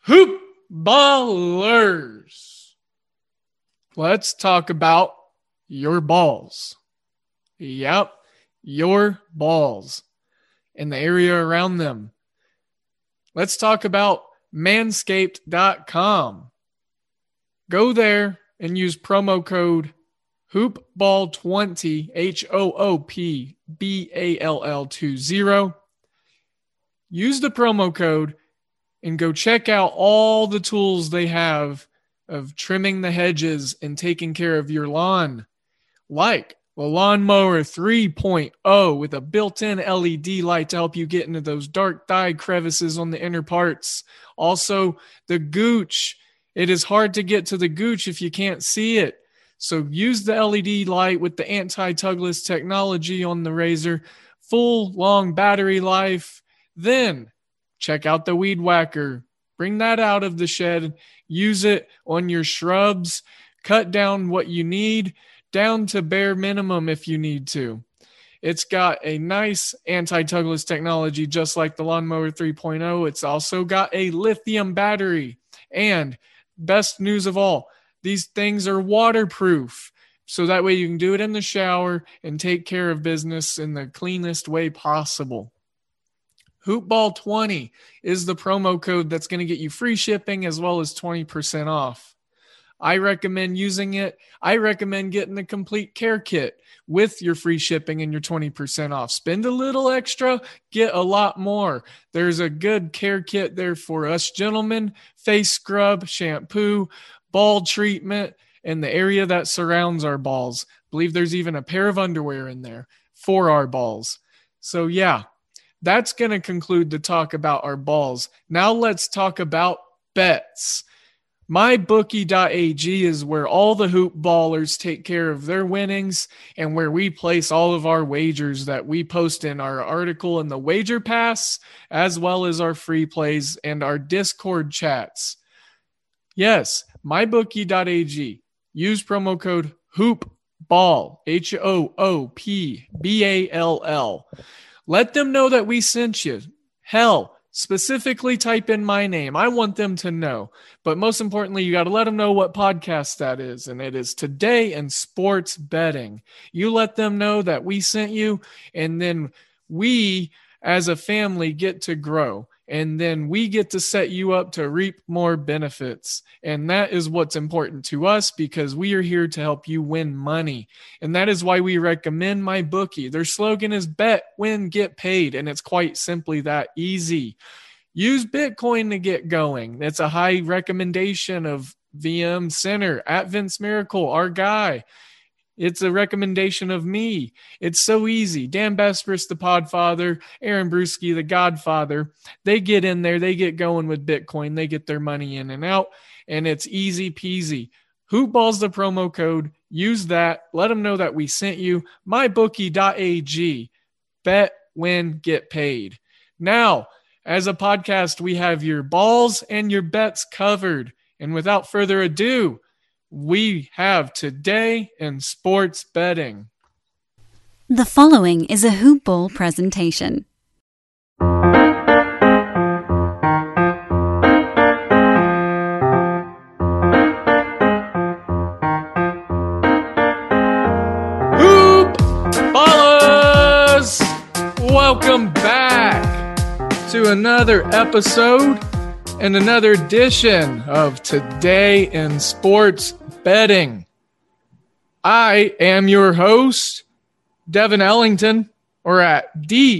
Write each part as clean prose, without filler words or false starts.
Hoop ballers. Let's talk about your balls. Yep, your balls and the area around them. Let's talk about manscaped.com. Go there and use promo code HoopBall20, HOOPBALL20. Use the promo code and go check out all the tools they have of trimming the hedges and taking care of your lawn, like the Lawnmower 3.0 with a built-in LED light to help you get into those dark dye crevices on the inner parts. Also, the Gooch. It is hard to get to the Gooch if you can't see it. So use the LED light with the anti-tugless technology on the razor, full long battery life. Then check out the Weed Whacker. Bring that out of the shed. Use it on your shrubs. Cut down what you need, down to bare minimum if you need to. It's got a nice anti-tugless technology, just like the Lawnmower 3.0. It's also got a lithium battery. And best news of all, these things are waterproof. So that way you can do it in the shower and take care of business in the cleanest way possible. Hoopball20 is the promo code that's going to get you free shipping as well as 20% off. I recommend using it. I recommend getting the complete care kit with your free shipping and your 20% off. Spend a little extra, get a lot more. There's a good care kit there for us gentlemen: face scrub, shampoo, ball treatment, and the area that surrounds our balls. I believe there's even a pair of underwear in there for our balls. So yeah, that's going to conclude the talk about our balls. Now let's talk about bets. MyBookie.ag is where all the hoop ballers take care of their winnings and where we place all of our wagers that we post in our article in the Wager Pass, as well as our free plays and our Discord chats. Yes, MyBookie.ag. Use promo code HOOPBALL, HOOPBALL. Let them know that we sent you. Hell, specifically type in my name. I want them to know. But most importantly, you got to let them know what podcast that is. And it is Today in Sports Betting. You let them know that we sent you, and then we as a family get to grow. And then we get to set you up to reap more benefits. And that is what's important to us, because we are here to help you win money. And that is why we recommend MyBookie. Their slogan is bet, win, get paid. And it's quite simply that easy. Use Bitcoin to get going. That's a high recommendation of VM Center at Vince Miracle, our guy. It's a recommendation of me. It's so easy. Dan Besbris, the Podfather, Aaron Bruski, the Godfather, they get in there, they get going with Bitcoin, they get their money in and out, and it's easy peasy. Hoopball's the promo code. Use that. Let them know that we sent you. MyBookie.ag. Bet, win, get paid. Now, as a podcast, we have your balls and your bets covered. And without further ado, we have Today in Sports Betting. The following is a Hoop Ball presentation. Hoop Ballers! Welcome back to another episode and another edition of Today in Sports Betting. I am your host, Devin Ellington, or at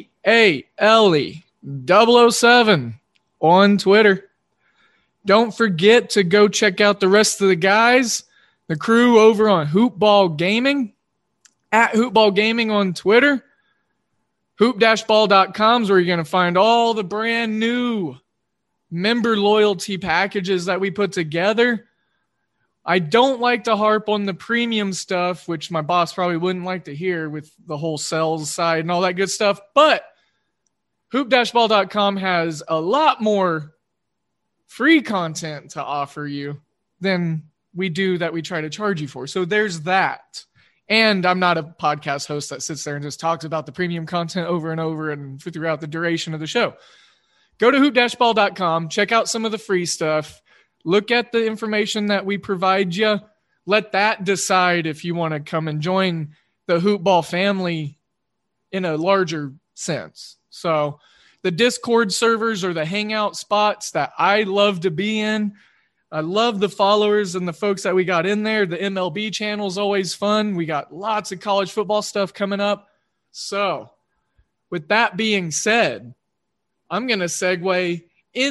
DALE007 on Twitter. Don't forget to go check out the rest of the guys, the crew over on Hoopball Gaming, at Hoopball Gaming on Twitter. Hoop-ball.com is where you're going to find all the brand new member loyalty packages that we put together. I don't like to harp on the premium stuff, which my boss probably wouldn't like to hear with the whole sales side and all that good stuff. But hoop-ball.com has a lot more free content to offer you than we do that we try to charge you for. So there's that. And I'm not a podcast host that sits there and just talks about the premium content over and over and throughout the duration of the show. go to hoop-ball.com, check out some of the free stuff, look at the information that we provide you. Let that decide if you want to come and join the Hoop Ball family in a larger sense. So the Discord servers are the hangout spots that I love to be in. I love the followers and the folks that we got in there. The MLB channel is always fun. We got lots of college football stuff coming up. So with that being said, I'm going to segue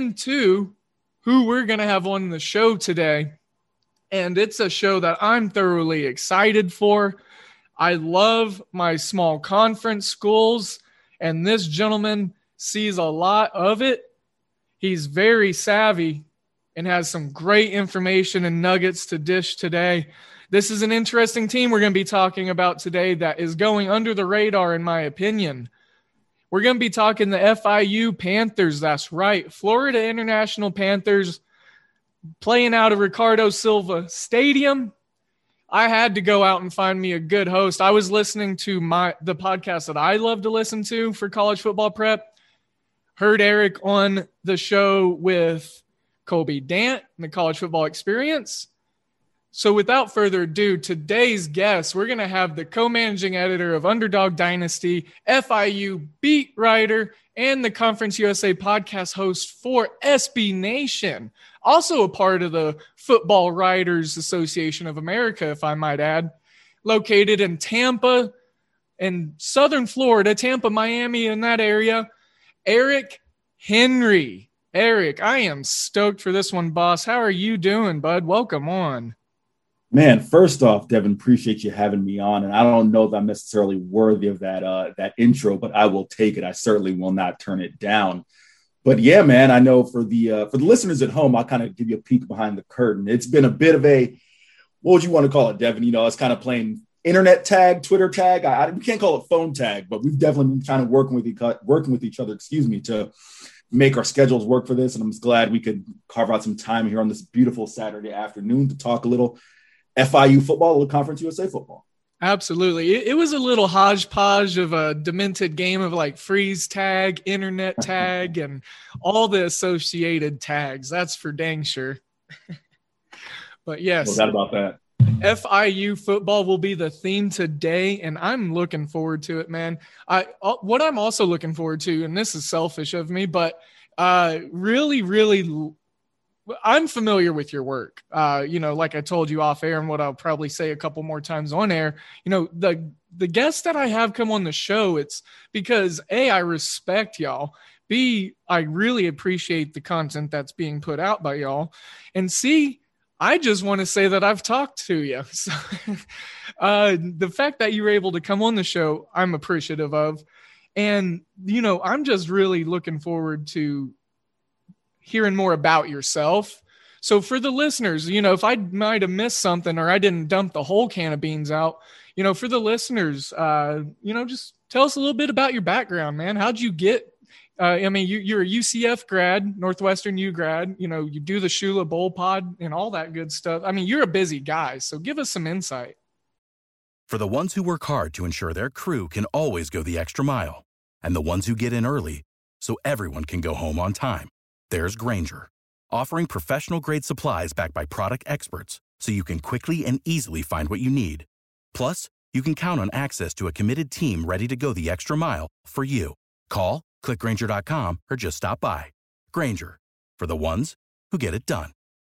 into who we're going to have on the show today. And it's a show that I'm thoroughly excited for. I love my small conference schools, and this gentleman sees a lot of it. He's very savvy and has some great information and nuggets to dish today. This is an interesting team we're going to be talking about today that is going under the radar, in my opinion. We're going to be talking the FIU Panthers. That's right. Florida International Panthers playing out of Ricardo Silva Stadium. I had to go out and find me a good host. I was listening to the podcast that I love to listen to for college football prep. Heard Eric on the show with Colby Dant and the College Football Experience. So without further ado, today's guest, we're going to have the co-managing editor of Underdog Dynasty, FIU beat writer, and the Conference USA podcast host for SB Nation. Also a part of the Football Writers Association of America, if I might add. Located in Tampa and Southern Florida, Tampa, Miami, in that area, Eric Henry. Eric, I am stoked for this one, boss. How are you doing, bud? Welcome on. Man, first off, Devin, appreciate you having me on. And I don't know if I'm necessarily worthy of that intro, but I will take it. I certainly will not turn it down. But yeah, man, I know for the listeners at home, I'll kind of give you a peek behind the curtain. It's been a bit of a, what would you want to call it, Devin? You know, it's kind of playing internet tag, Twitter tag. We can't call it phone tag, but we've definitely been kind of working with each other, to make our schedules work for this. And I'm just glad we could carve out some time here on this beautiful Saturday afternoon to talk a little FIU football, a little Conference USA football. Absolutely. It was a little hodgepodge of a demented game of like freeze tag, internet tag, and all the associated tags. That's for dang sure. But yes. No doubt about that. FIU football will be the theme today, and I'm looking forward to it, man. What I'm also looking forward to, and this is selfish of me, but really, really, I'm familiar with your work. Like I told you off air, and what I'll probably say a couple more times on air, the guests that I have come on the show, it's because A, I respect y'all. B, I really appreciate the content that's being put out by y'all. And C, I just want to say that I've talked to you. So, the fact that you were able to come on the show, I'm appreciative of. And, I'm just really looking forward to hearing more about yourself. So for the listeners, if I might have missed something or I didn't dump the whole can of beans out, for the listeners, just tell us a little bit about your background, man. How'd you get, you're a UCF grad, Northwestern U grad, you do the Shula Bowl Pod and all that good stuff. I mean, you're a busy guy, so give us some insight. For the ones who work hard to ensure their crew can always go the extra mile, and the ones who get in early so everyone can go home on time, there's Grainger, offering professional-grade supplies backed by product experts so you can quickly and easily find what you need. Plus, you can count on access to a committed team ready to go the extra mile for you. Call, click Grainger.com, or just stop by. Grainger, for the ones who get it done.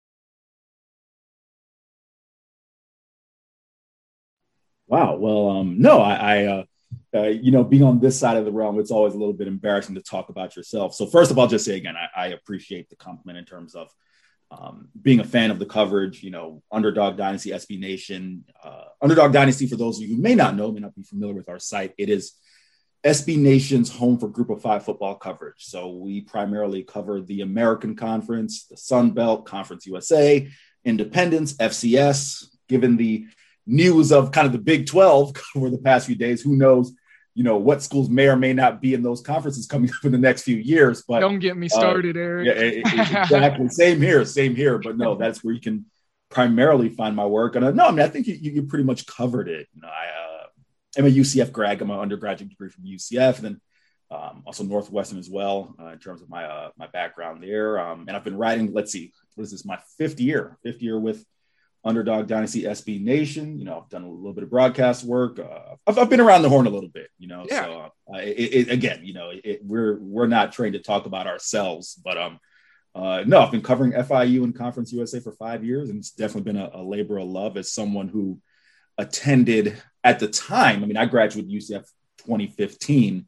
Wow. Well, no, being on this side of the realm, it's always a little bit embarrassing to talk about yourself. So first of all, just say again, I appreciate the compliment in terms of being a fan of the coverage, Underdog Dynasty, SB Nation. Underdog Dynasty, for those of you who may not be familiar with our site, it is SB Nation's home for Group of Five football coverage. So we primarily cover the American Conference, the Sun Belt, Conference USA, Independence, FCS. Given the news of kind of the Big 12 over the past few days, who knows, what schools may or may not be in those conferences coming up in the next few years. But don't get me started, Eric. Yeah, exactly. Same here. But no, that's where you can primarily find my work. And I think you pretty much covered it. I'm a UCF grad. I'm an undergraduate degree from UCF. And then Also Northwestern as well, in terms of my background there. And I've been writing, let's see, what is this? My fifth year with Underdog Dynasty SB Nation. I've done a little bit of broadcast work. I've been around the horn a little bit, Yeah. So again, we're not trained to talk about ourselves, but no, I've been covering FIU and Conference USA for 5 years, and it's definitely been a labor of love as someone who attended at the time. I mean, I graduated UCF 2015.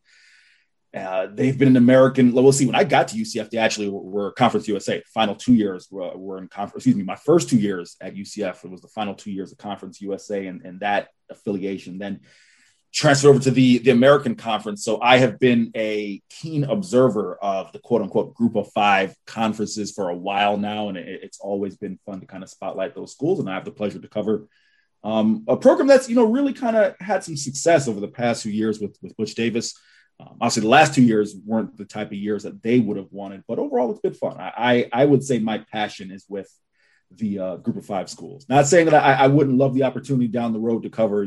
They've been an American. We'll see. When I got to UCF, they actually were Conference USA. Final 2 years were in conference. Excuse me, my first 2 years at UCF, it was the final 2 years of Conference USA, and that affiliation then transferred over to the American Conference. So I have been a keen observer of the quote unquote Group of Five conferences for a while now, and it's always been fun to kind of spotlight those schools. And I have the pleasure to cover a program that's really kind of had some success over the past few years with Butch Davis. Obviously, the last 2 years weren't the type of years that they would have wanted, but overall, it's been fun. I would say my passion is with the Group of Five schools. Not saying that I wouldn't love the opportunity down the road to cover,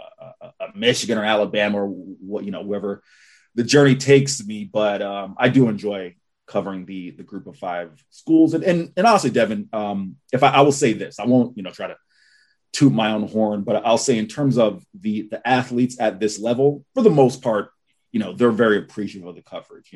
a Michigan or Alabama or wherever the journey takes me, but I do enjoy covering the Group of Five schools. And honestly, Devin, if I will say this, I won't try to toot my own horn, but I'll say in terms of the athletes at this level, for the most part, they're very appreciative of the coverage.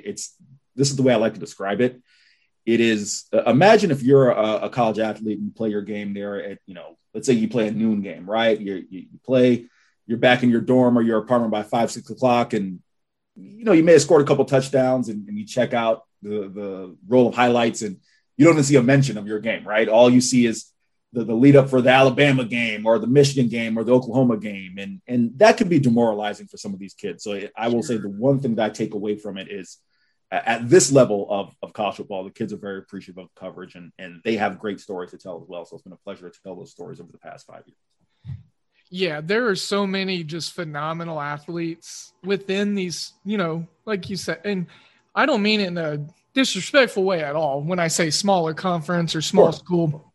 This is the way I like to describe it. It is, imagine if you're a college athlete and you play your game there at, let's say you play a noon game, right? You play, you're back in your dorm or your apartment by 5, 6 o'clock. And, you may have scored a couple touchdowns and you check out the roll of highlights and you don't even see a mention of your game, right? All you see is the lead up for the Alabama game or the Michigan game or the Oklahoma game. And that can be demoralizing for some of these kids. So I will say the one thing that I take away from it is at this level of college football, the kids are very appreciative of coverage and they have great stories to tell as well. So it's been a pleasure to tell those stories over the past 5 years. Yeah, there are so many just phenomenal athletes within these, like you said, and I don't mean it in a disrespectful way at all when I say smaller conference or small school.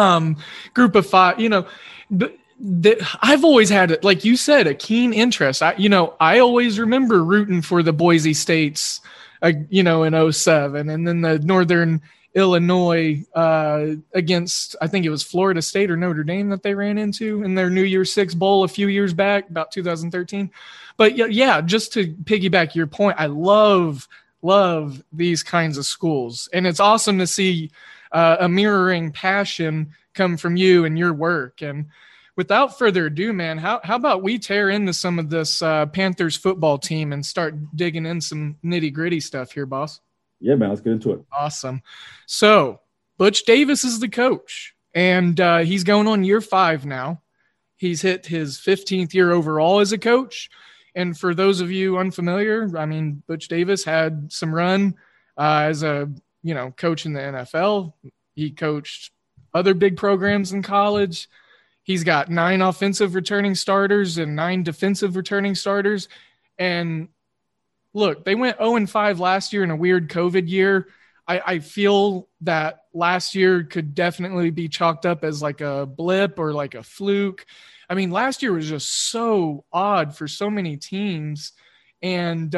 Group of Five, but I've always had, like you said, a keen interest. I always remember rooting for the Boise States, in 2007, and then the Northern Illinois against, I think it was Florida State or Notre Dame that they ran into in their New Year's Six Bowl a few years back, about 2013. But yeah, just to piggyback your point, I love these kinds of schools, and it's awesome to see a mirroring passion come from you and your work. And without further ado, man, how about we tear into some of this Panthers football team and start digging in some nitty gritty stuff here, boss? Yeah, man, let's get into it. Awesome. So Butch Davis is the coach, and he's going on year 5 now. He's hit his 15th year overall as a coach. And for those of you unfamiliar, I mean, Butch Davis had some run as a coach in the NFL. He coached other big programs in college. He's got 9 offensive returning starters and 9 defensive returning starters. And look, they went 0-5 last year in a weird COVID year. I feel that last year could definitely be chalked up as like a blip or like a fluke. I mean, last year was just so odd for so many teams. And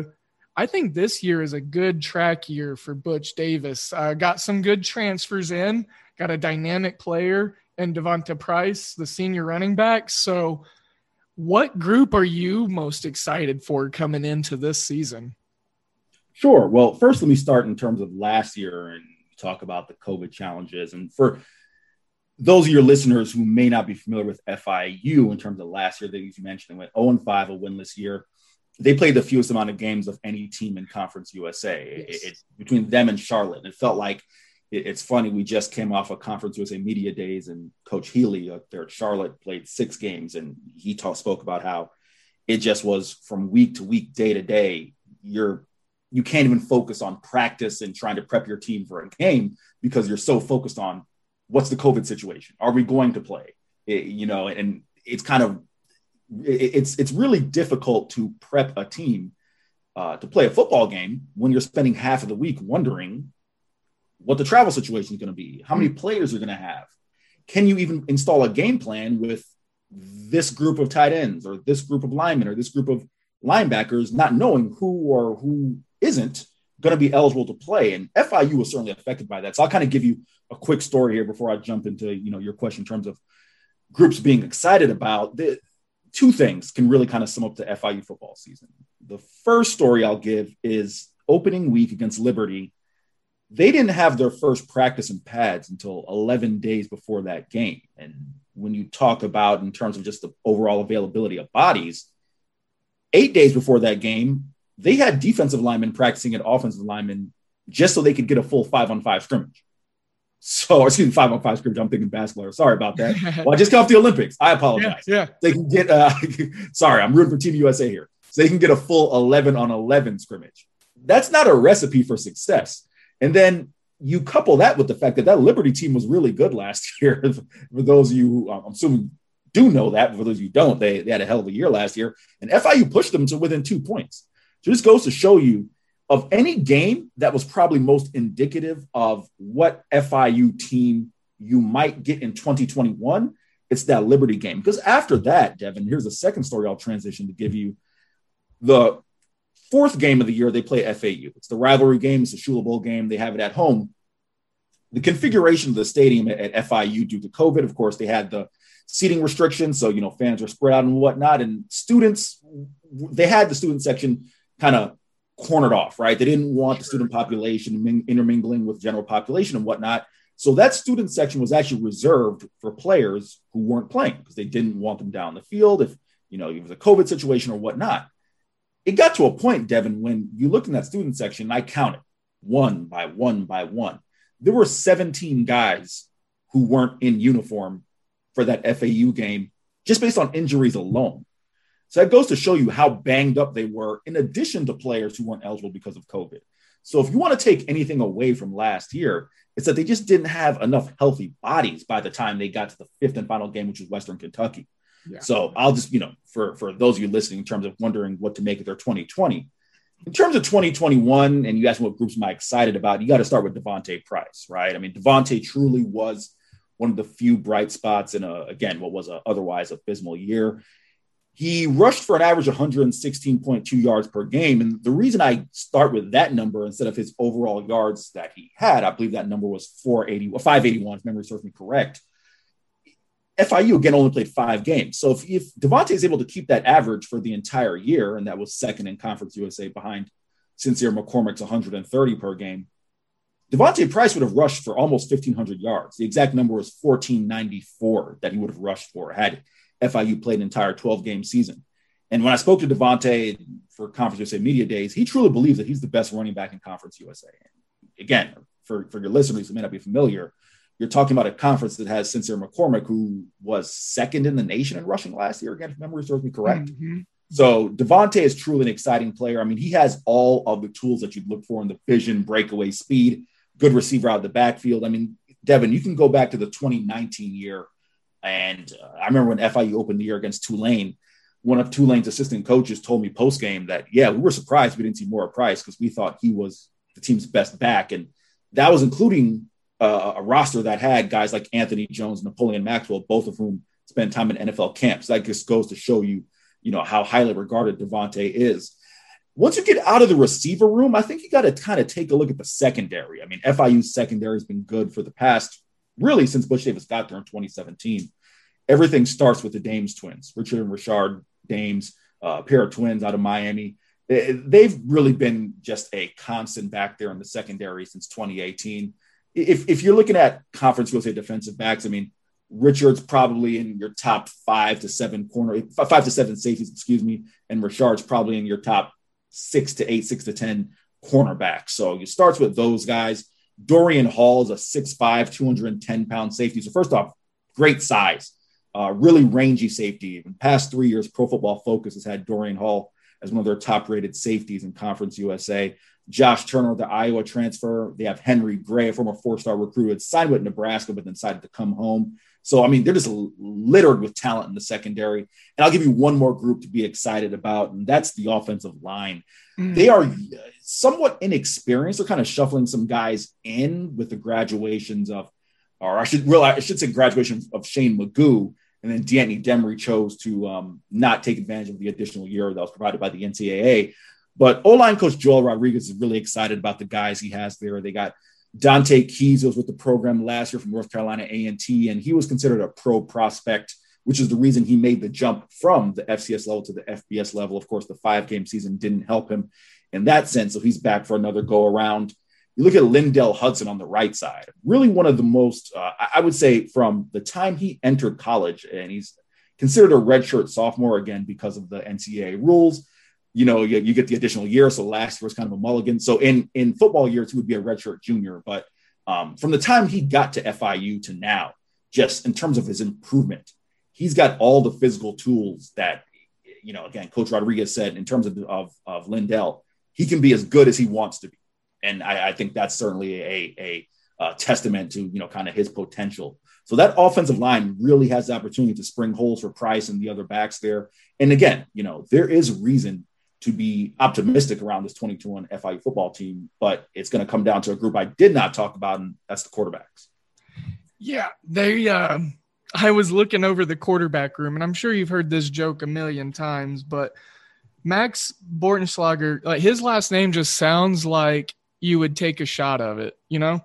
I think this year is a good track year for Butch Davis. Got some good transfers in, got a dynamic player in Devonta Price, the senior running back. So what group are you most excited for coming into this season? Sure. Well, first, let me start in terms of last year and talk about the COVID challenges. And for those of your listeners who may not be familiar with FIU in terms of last year that you mentioned, they went 0-5, a winless year. They played the fewest amount of games of any team in Conference USA. Yes. Between them and Charlotte. And it felt like it's funny. We just came off of Conference USA Media Days, and Coach Healy up there at Charlotte played 6 games, and he spoke about how it just was from week to week, day to day. You can't even focus on practice and trying to prep your team for a game because you're so focused on what's the COVID situation. Are we going to play? And it's kind of it's really difficult to prep a team to play a football game when you're spending half of the week wondering what the travel situation is going to be, how many players you're going to have. Can you even install a game plan with this group of tight ends or this group of linemen or this group of linebackers, not knowing who or who isn't going to be eligible to play. And FIU was certainly affected by that. So I'll kind of give you a quick story here before I jump into, your question in terms of groups being excited about. The two things can really kind of sum up the FIU football season. The first story I'll give is opening week against Liberty. They didn't have their first practice in pads until 11 days before that game. And when you talk about in terms of just the overall availability of bodies, 8 days before that game, they had defensive linemen practicing at offensive linemen just so they could get a full 5-on-5 scrimmage. So, 5-on-5 scrimmage. I'm thinking basketball. Sorry about that. Well, I just got off the Olympics. I apologize. Yeah. They can get, sorry, I'm rooting for Team USA here. So they can get a full 11-on-11 scrimmage. That's not a recipe for success. And then you couple that with the fact that Liberty team was really good last year. For those of you who I'm assuming do know that, but for those of you who don't, they had a hell of a year last year. And FIU pushed them to within 2 points. So this goes to show you, of any game that was probably most indicative of what FIU team you might get in 2021, it's that Liberty game. Because after that, Devin, here's the second story I'll transition to give you. The fourth game of the year, they play FAU. It's the rivalry game. It's the Shula Bowl game. They have it at home. The configuration of the stadium at FIU due to COVID, of course, they had the seating restrictions. So, fans were spread out and whatnot. And students, they had the student section kind of cornered off, right? They didn't want the student population intermingling with general population and whatnot. So that student section was actually reserved for players who weren't playing because they didn't want them down the field if, it was a COVID situation or whatnot. It got to a point, Devin, when you looked in that student section, and I counted one by one. There were 17 guys who weren't in uniform for that FAU game just based on injuries alone. So that goes to show you how banged up they were, in addition to players who weren't eligible because of COVID. So if you want to take anything away from last year, it's that they just didn't have enough healthy bodies by the time they got to the fifth and final game, which was Western Kentucky. Yeah. So I'll just, for those of you listening, in terms of wondering what to make of their 2020, in terms of 2021, and you asked me what groups am I excited about, you got to start with Devontae Price, right? I mean, Devontae truly was one of the few bright spots in what was a otherwise abysmal year. He rushed for an average of 116.2 yards per game. And the reason I start with that number instead of his overall yards that he had, I believe that number was 581, if memory serves me correct. FIU, again, only played 5 games. So if Devontae is able to keep that average for the entire year, and that was second in Conference USA behind Sincere McCormick's 130 per game, Devontae Price would have rushed for almost 1,500 yards. The exact number was 1,494 that he would have rushed for had FIU played an entire 12-game season. And when I spoke to Devontae for Conference USA Media Days, he truly believes that he's the best running back in Conference USA. Again, for your listeners who may not be familiar, you're talking about a conference that has Sincere McCormick, who was second in the nation in rushing last year, again, if memory serves me correct. Mm-hmm. So Devontae is truly an exciting player. I mean, he has all of the tools that you'd look for in the vision, breakaway speed, good receiver out of the backfield. I mean, Devin, you can go back to the 2019 year. And I remember when FIU opened the year against Tulane, one of Tulane's assistant coaches told me post-game that, we were surprised we didn't see more Price because we thought he was the team's best back. And that was including a roster that had guys like Anthony Jones, Napoleon Maxwell, both of whom spent time in NFL camps. That just goes to show you, how highly regarded Devontae is. Once you get out of the receiver room, I think you got to kind of take a look at the secondary. I mean, FIU's secondary has been good for the past really since Butch Davis got there in 2017. Everything starts with the Dames twins, Richard and Rashard Dames, a pair of twins out of Miami. They've really been just a constant back there in the secondary since 2018. If you're looking at Conference USA defensive backs, I mean, Richard's probably in your top 5 to 7 safeties, and Rashard's probably in your top 6 to 8, 6 to 10 cornerbacks. So it starts with those guys. Dorian Hall is a 6'5", 210-pound safety. So first off, great size, really rangy safety. In the past 3 years, Pro Football Focus has had Dorian Hall as one of their top-rated safeties in Conference USA. Josh Turner, the Iowa transfer. They have Henry Gray, a former 4-star recruit, had signed with Nebraska, but then decided to come home. So, I mean, they're just littered with talent in the secondary. And I'll give you one more group to be excited about, and that's the offensive line. They are somewhat inexperienced. They're kind of shuffling some guys in with the graduations of, or I should say graduation of Shane Magoo And then D'Anthony Demery chose to not take advantage of the additional year that was provided by the NCAA. But O-line coach Joel Rodriguez is really excited about the guys he has there. They got Dante Keys, who was with the program last year from North Carolina A&T, and he was considered a pro prospect, which is the reason he made the jump from the FCS level to the FBS level. Of course, the 5-game season didn't help him in that sense, so he's back for another go-around. You look at Lindell Hudson on the right side, really one of the most, I would say, from the time he entered college, and he's considered a redshirt sophomore, again, because of the NCAA rules. You know, you get the additional year, so last year was kind of a mulligan. So in football years, he would be a redshirt junior. But from the time he got to FIU to now, just in terms of his improvement, he's got all the physical tools that, you know, again, Coach Rodriguez said in terms of Lindell, he can be as good as he wants to be. And I think that's certainly a testament to, you know, kind of his potential. So that offensive line really has the opportunity to spring holes for Price and the other backs there. And again, you know, there is reason to be optimistic around this 22-1 FIU football team, but it's going to come down to a group I did not talk about, and that's the quarterbacks. Yeah, I was looking over the quarterback room, and I'm sure you've heard this joke a million times, but Max Bortenschlager, like, his last name just sounds like you would take a shot of it, you know?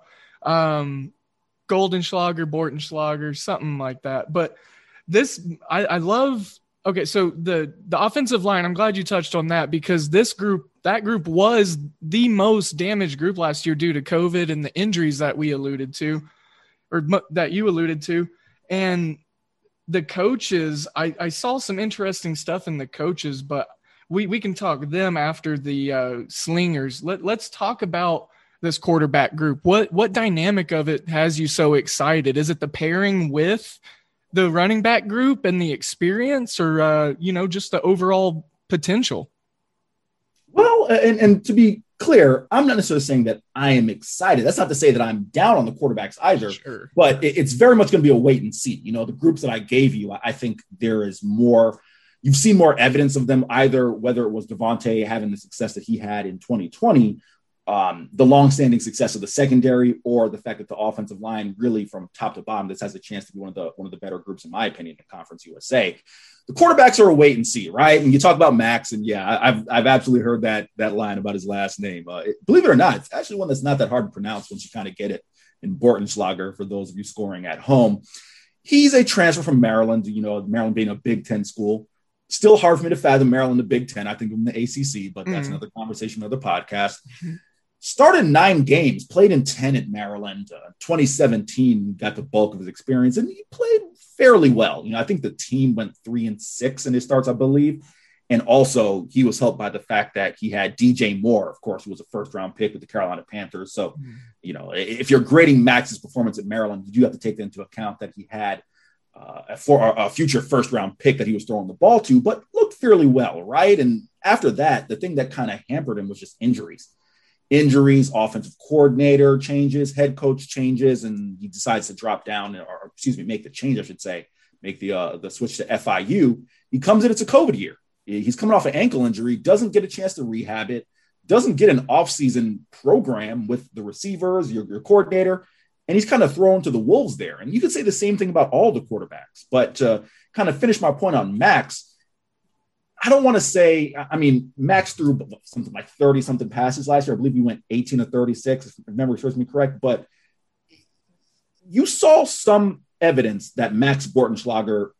Goldenschlager, Bortenschlager, something like that. But this, I love. Okay, so the offensive line, I'm glad you touched on that, because that group was the most damaged group last year due to COVID and the injuries that we alluded to, or that you alluded to. And the coaches, I saw some interesting stuff in the coaches, but we can talk them after the slingers. Let's talk about this quarterback group. What dynamic of it has you so excited? Is it the pairing with the running back group and the experience, or, you know, just the overall potential? Well, and to be clear, I'm not necessarily saying that I am excited. That's not to say that I'm down on the quarterbacks either, sure, but it's very much going to be a wait and see. You know, the groups that I gave you, I think there is more, you've seen more evidence of them, either whether it was Devontae having the success that he had in 2020, the longstanding success of the secondary, or the fact that the offensive line really from top to bottom, this has a chance to be one of the better groups, in my opinion, in Conference USA. The quarterbacks are a wait and see, right? And you talk about Max, and yeah, I've absolutely heard that line about his last name. Believe it or not, it's actually one that's not that hard to pronounce once you kind of get it, in Bortenschlager, for those of you scoring at home. He's a transfer from Maryland, you know, Maryland being a Big Ten school. Still hard for me to fathom Maryland, the Big Ten. I think of the ACC, but that's another conversation, another podcast. Started 9 games, played in 10 at Maryland. 2017 got the bulk of his experience, and he played fairly well. You know, I think the team went 3-6 in his starts, I believe. And also, he was helped by the fact that he had DJ Moore, of course, who was a first-round pick with the Carolina Panthers. So, you know, if you're grading Max's performance at Maryland, you do have to take into account that he had a future first-round pick that he was throwing the ball to, but looked fairly well, right? And after that, the thing that kind of hampered him was just injuries, offensive coordinator changes, head coach changes, and he decides to drop down, or make the change, I should say, make the switch to FIU. He comes in, it's a COVID year. He's coming off an ankle injury, doesn't get a chance to rehab it, doesn't get an offseason program with the receivers, your coordinator, and he's kind of thrown to the wolves there. And you could say the same thing about all the quarterbacks. But to kind of finish my point on Max, I don't want to say, I mean, Max threw something like 30-something passes last year. I believe he went 18 of 36, if memory serves me correct. But you saw some evidence that Max Bortenschlager,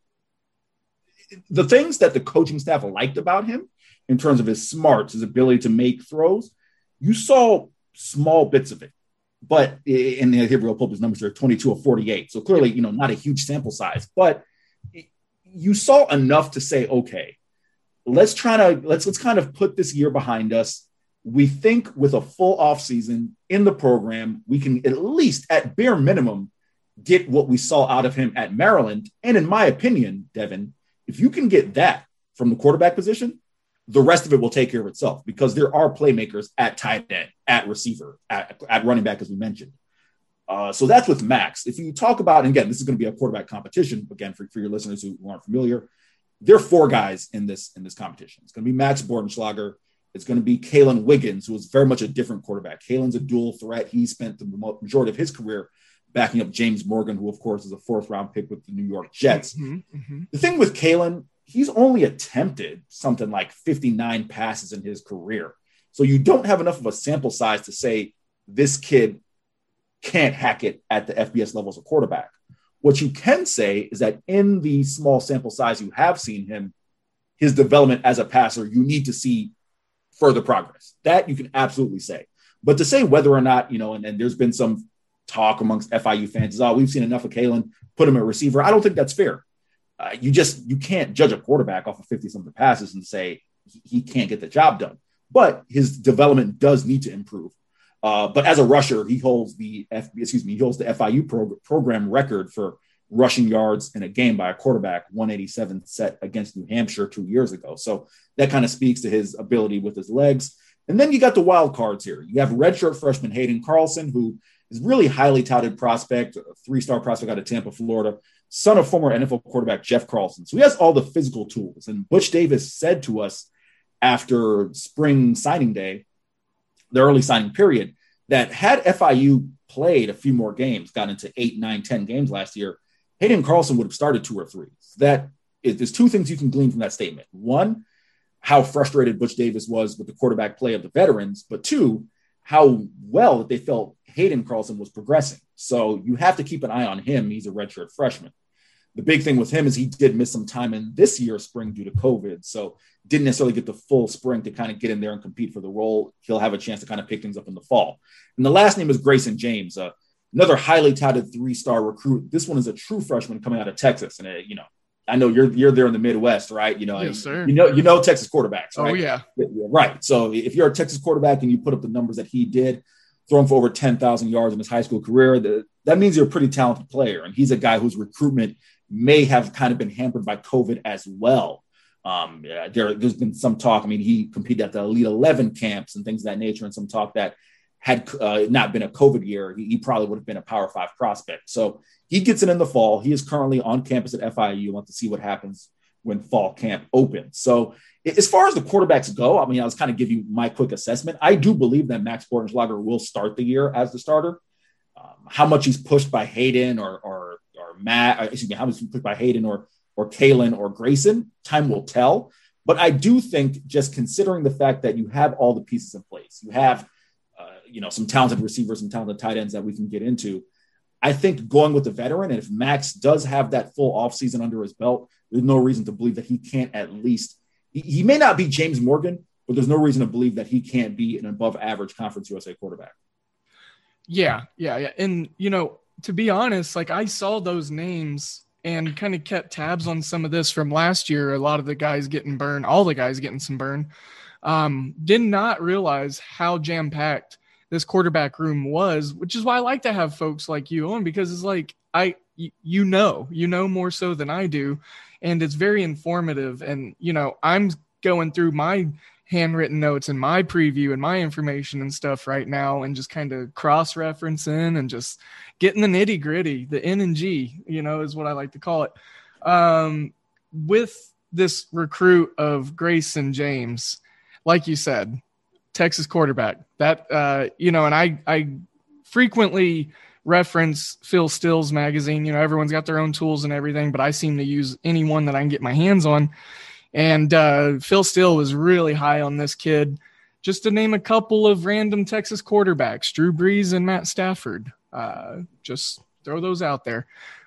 the things that the coaching staff liked about him in terms of his smarts, his ability to make throws, you saw small bits of it. But in the Gabriel Pope's numbers are 22 of 48. So clearly, you know, not a huge sample size. But you saw enough to say, okay, let's kind of put this year behind us. We think with a full offseason in the program, we can at least, at bare minimum, get what we saw out of him at Maryland. And in my opinion, Devin, if you can get that from the quarterback position, the rest of it will take care of itself, because there are playmakers at tight end, at receiver, at running back, as we mentioned. So that's with Max. If you talk about, and again, this is going to be a quarterback competition, again, for your listeners who aren't familiar, there are 4 guys in this competition. It's going to be Max Bortenschlager. It's going to be Kalen Wiggins, who is very much a different quarterback. Kalen's a dual threat. He spent the majority of his career backing up James Morgan, who, of course, is a 4th-round pick with the New York Jets. Mm-hmm. The thing with Kalen, he's only attempted something like 59 passes in his career. So you don't have enough of a sample size to say this kid can't hack it at the FBS level as a quarterback. What you can say is that in the small sample size you have seen him, his development as a passer, you need to see further progress. That you can absolutely say. But to say whether or not, and there's been some talk amongst FIU fans is, we've seen enough of Kalen, put him at receiver. I don't think that's fair. You can't judge a quarterback off of 50-something passes and say he can't get the job done. But his development does need to improve. But as a rusher, he holds the FIU program record for rushing yards in a game by a quarterback, 187 set against New Hampshire 2 years ago. So that kind of speaks to his ability with his legs. And then you got the wild cards here. You have redshirt freshman Hayden Carlson, who is really highly touted prospect, a 3-star prospect out of Tampa, Florida, son of former NFL quarterback Jeff Carlson. So he has all the physical tools. And Butch Davis said to us after spring signing day, the early signing period, that had FIU played a few more games, got into 8, 9, 10 games last year, Hayden Carlson would have started 2 or 3. There's 2 things you can glean from that statement. 1, how frustrated Butch Davis was with the quarterback play of the veterans, but 2, how well that they felt Hayden Carlson was progressing. So you have to keep an eye on him. He's a redshirt freshman. The big thing with him is he did miss some time in this year's spring due to COVID. So didn't necessarily get the full spring to kind of get in there and compete for the role. He'll have a chance to kind of pick things up in the fall. And the last name is Grayson James, another highly touted 3-star recruit. This one is a true freshman coming out of Texas. And, I know you're there in the Midwest, right? Yes, sir. You know Texas quarterbacks, right? Oh, yeah. Right. So if you're a Texas quarterback and you put up the numbers that he did, throwing for over 10,000 yards in his high school career, that means you're a pretty talented player. And he's a guy whose recruitment may have kind of been hampered by COVID as well. There's been some talk. I mean, he competed at the Elite 11 camps and things of that nature, and some talk that had not been a COVID year, he probably would have been a Power 5 prospect. So he gets it in the fall. He is currently on campus at FIU. We'll have to see what happens when fall camp opens. So as far as the quarterbacks go, I mean, I was kind of giving you my quick assessment. I do believe that Max Bortenschlager will start the year as the starter. How much he's pushed by Hayden or Matt, how much he's pushed by Hayden or Kalen or Grayson, time will tell. But I do think, just considering the fact that you have all the pieces in place, you have some talented receivers, some talented tight ends that we can get into, I think going with the veteran, and if Max does have that full offseason under his belt, there's no reason to believe that he can't at least, he may not be James Morgan, but there's no reason to believe that he can't be an above average Conference USA quarterback. Yeah. And, to be honest, like, I saw those names and kind of kept tabs on some of this from last year. A lot of the guys getting burned, all the guys getting some burn. Did not realize how jam-packed this quarterback room was, which is why I like to have folks like you on, because it's like, you know more so than I do. And it's very informative. And, I'm going through my handwritten notes and my preview and my information and stuff right now, and just kind of cross-referencing and just getting the nitty gritty, the N and G, is what I like to call it. With this recruit of Grayson James, like you said, Texas quarterback, that, and I frequently reference Phil Still's magazine. Everyone's got their own tools and everything, but I seem to use any one that I can get my hands on. And Phil Still was really high on this kid. Just to name a couple of random Texas quarterbacks, Drew Brees and Matt Stafford. Just throw those out there.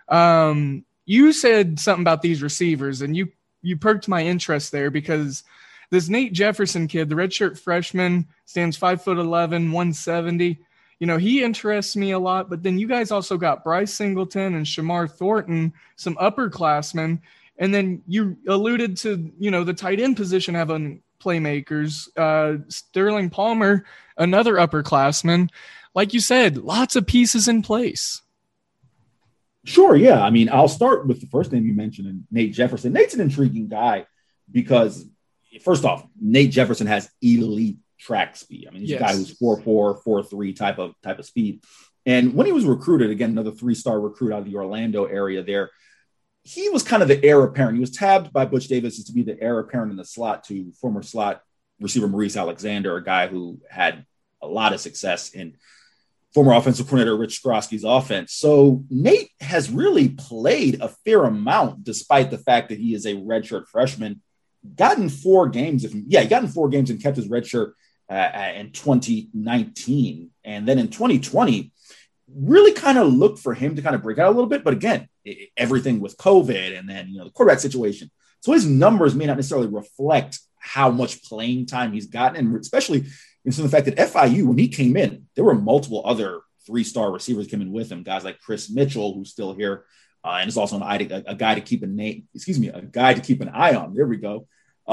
You said something about these receivers, and you perked my interest there, because this Nate Jefferson kid, the redshirt freshman, stands 5'11", 170. He interests me a lot. But then you guys also got Bryce Singleton and Shamar Thornton, some upperclassmen. And then you alluded to, the tight end position having playmakers. Sterling Palmer, another upperclassman. Like you said, lots of pieces in place. Sure, yeah. I mean, I'll start with the first name you mentioned, Nate Jefferson. Nate's an intriguing guy because, first off, Nate Jefferson has elite track speed. I mean, he's a guy who's 4.4, 4.3 type of speed. And when he was recruited, again, another 3-star recruit out of the Orlando area there, he was kind of the heir apparent. He was tabbed by Butch Davis to be the heir apparent in the slot to former slot receiver Maurice Alexander, a guy who had a lot of success in former offensive coordinator Rich Skrosky's offense. So Nate has really played a fair amount, despite the fact that he is a redshirt freshman. Gotten 4 games. He got in 4 games and kept his redshirt in 2019. And then in 2020, really kind of looked for him to kind of break out a little bit. But again, everything with COVID and then, the quarterback situation. So his numbers may not necessarily reflect how much playing time he's gotten. And especially in the fact that FIU, when he came in, there were multiple other 3-star receivers coming with him. Guys like Chris Mitchell, who's still here. And is also a guy to keep an eye on. There we go.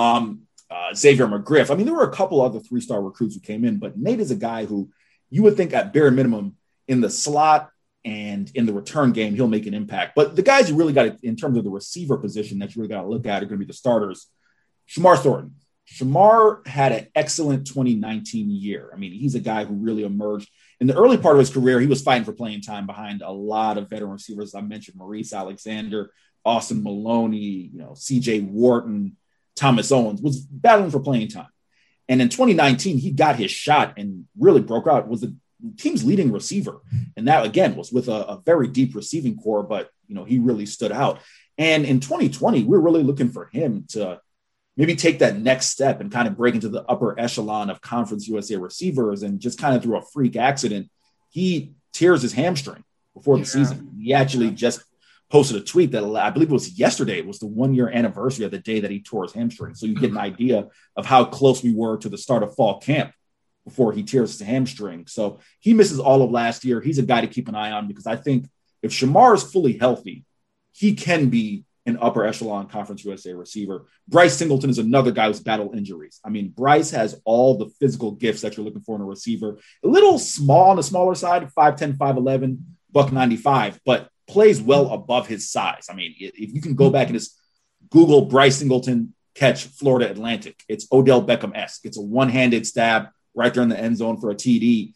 Xavier McGriff. I mean, there were a couple other 3-star recruits who came in, but Nate is a guy who you would think at bare minimum in the slot and in the return game, he'll make an impact. But the guys you really got to, in terms of the receiver position that you really got to look at are going to be the starters. Shamar Thornton. Shamar had an excellent 2019 year. I mean, he's a guy who really emerged. In the early part of his career, he was fighting for playing time behind a lot of veteran receivers. I mentioned Maurice Alexander, Austin Maloney, CJ Wharton, Thomas Owens, was battling for playing time. And in 2019, he got his shot and really broke out, was the team's leading receiver. And that, again, was with a very deep receiving core, but, he really stood out. And in 2020, we're really looking for him to maybe take that next step and kind of break into the upper echelon of Conference USA receivers. And just kind of through a freak accident, he tears his hamstring before the season. He actually just posted a tweet that I believe it was yesterday. It was the 1-year anniversary of the day that he tore his hamstring. So you get an idea of how close we were to the start of fall camp before he tears his hamstring. So he misses all of last year. He's a guy to keep an eye on because I think if Shamar is fully healthy, he can be an upper echelon Conference USA receiver. Bryce Singleton is another guy who's battled injuries. I mean, Bryce has all the physical gifts that you're looking for in a receiver. A little small on the smaller side, 5'10", 5'11", $195, but plays well above his size. I mean, if you can go back and just Google Bryce Singleton catch Florida Atlantic, it's Odell Beckham-esque. It's a one-handed stab right there in the end zone for a TD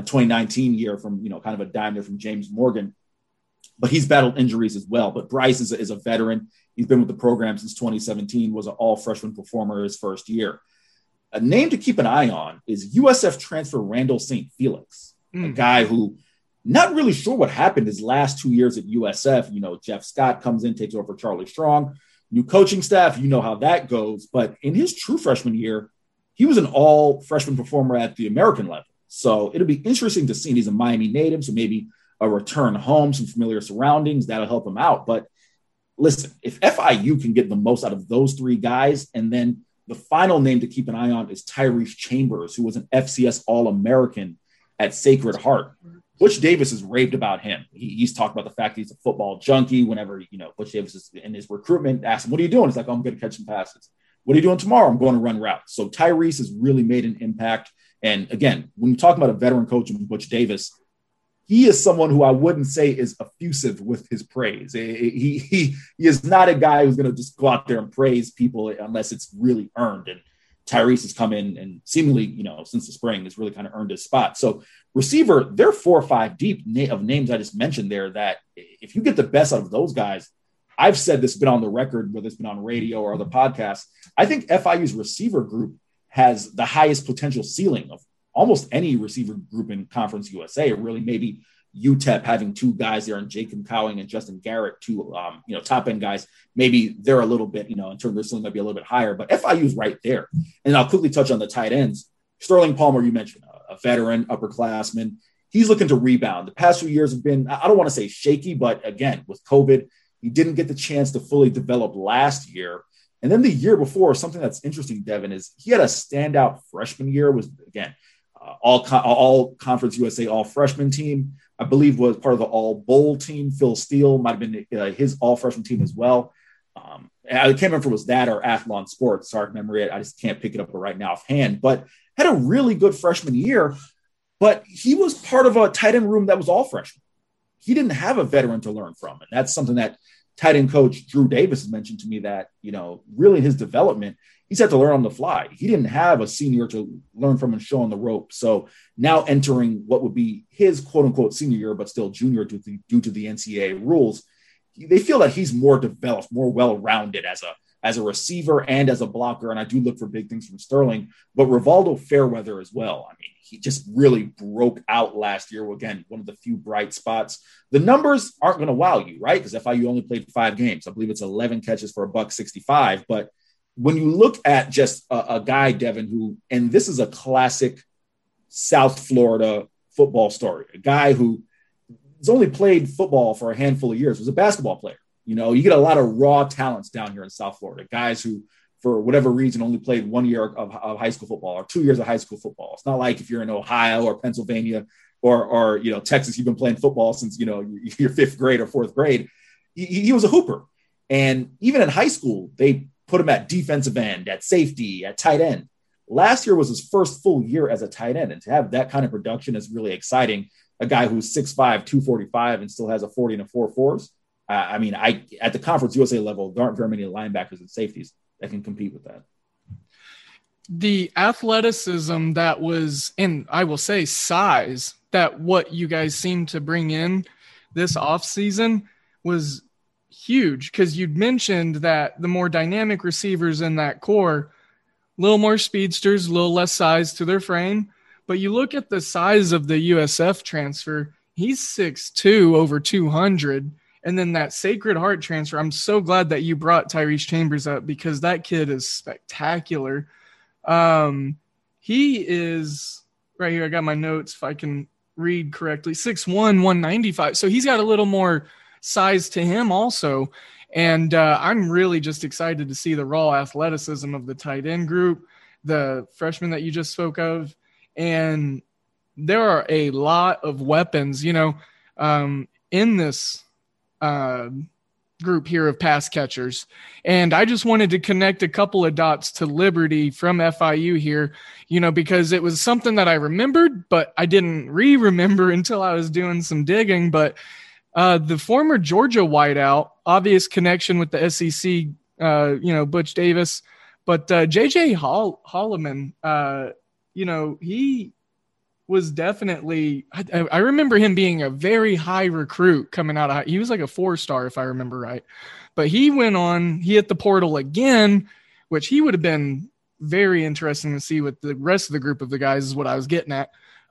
2019 year from, kind of a dime there from James Morgan. But he's battled injuries as well. But Bryce is a veteran. He's been with the program since 2017, was an all-freshman performer his first year. A name to keep an eye on is USF transfer Randall St. Felix, a guy who not really sure what happened his last 2 years at USF. Jeff Scott comes in, takes over Charlie Strong, new coaching staff. You know how that goes. But in his true freshman year, he was an all-freshman performer at the American level. So it'll be interesting to see. He's a Miami native, so maybe a return home, some familiar surroundings, that'll help him out. But listen, if FIU can get the most out of those 3 guys, and then the final name to keep an eye on is Tyrese Chambers, who was an FCS All-American at Sacred Heart. Butch Davis has raved about him. He's talked about the fact that he's a football junkie. Whenever, Butch Davis is in his recruitment, asks him, what are you doing? He's like, I'm going to catch some passes. What are you doing tomorrow? I'm going to run routes. So Tyrese has really made an impact. And again, when you talk about a veteran coach in Butch Davis, he is someone who I wouldn't say is effusive with his praise. He is not a guy who's going to just go out there and praise people unless it's really earned. And Tyrese has come in and seemingly, since the spring has really kind of earned his spot. So receiver, they're 4 or 5 deep of names I just mentioned there that if you get the best out of those guys, I've said this, been on the record, whether it's been on radio or other podcasts, I think FIU's receiver group has the highest potential ceiling of almost any receiver group in Conference USA, or really maybe UTEP having 2 guys there, and Jacob Cowing and Justin Garrett, 2 top end guys. Maybe they're a little bit, in terms of their ceiling might be a little bit higher, but FIU is right there. And I'll quickly touch on the tight ends. Sterling Palmer, you mentioned, a veteran, upperclassman. He's looking to rebound. The past few years have been, I don't want to say shaky, but again, with COVID, he didn't get the chance to fully develop last year. And then the year before, something that's interesting, Devin, is he had a standout freshman year, was, again, all Conference USA all freshman team. I believe was part of the all bowl team. Phil Steele might have been his all freshman team as well. I can't remember if it was that or Athlon Sports. Sorry, memory. I just can't pick it up right now offhand, but had a really good freshman year, but he was part of a tight end room that was all freshmen. He didn't have a veteran to learn from. And that's something that tight end coach Drew Davis has mentioned to me, that, really in his development, he's had to learn on the fly. He didn't have a senior to learn from and show on the rope. So now entering what would be his quote unquote senior year, but still junior due to the NCAA rules, they feel that he's more developed, more well-rounded as as a receiver and as a blocker. And I do look for big things from Sterling, but Rivaldo Fairweather as well. I mean, he just really broke out last year. Again, one of the few bright spots. The numbers aren't going to wow you, right? Because FIU only played 5 games. I believe it's 11 catches for $165. But when you look at just a guy, Devin, who, and this is a classic South Florida football story, a guy who has only played football for a handful of years, was a basketball player. You know, you get a lot of raw talents down here in South Florida, guys who, for whatever reason, only played 1 year of high school football or 2 years of high school football. It's not like if you're in Ohio or Pennsylvania or you know, Texas, you've been playing football since, you know, your 5th grade or 4th grade. He was a hooper. And even in high school, they put him at defensive end, at safety, at tight end. Last year was his first full year as a tight end. And to have that kind of production is really exciting. A guy who's 6'5", 245 and still has a 40 and a 4.4s. I mean, at the Conference USA level, there aren't very many linebackers and safeties that can compete with that. The athleticism that was, and I will say size, that what you guys seem to bring in this offseason was huge, because you'd mentioned that the more dynamic receivers in that core, a little more speedsters, a little less size to their frame. But you look at the size of the USF transfer, he's 6'2", over 200. And then that Sacred Heart transfer, I'm so glad that you brought Tyrese Chambers up, because that kid is spectacular. He is, right here, I got my notes if I can read correctly, 6'1", 195. So he's got a little more size to him also. And I'm really just excited to see the raw athleticism of the tight end group, the freshman that you just spoke of. And there are a lot of weapons, you know, in this group here of pass catchers. And I just wanted to connect a couple of dots to Liberty from FIU here, you know, because it was something that I remembered, but I didn't remember until I was doing some digging. But the former Georgia wideout, obvious connection with the SEC, you know, Butch Davis, but J.J. Holloman, you know, he was definitely, I remember him being a very high recruit coming out of, he was like a 4-star if I remember right, but he went on, he hit the portal again, which he would have been very interesting to see with the rest of the group of the guys is what I was getting at.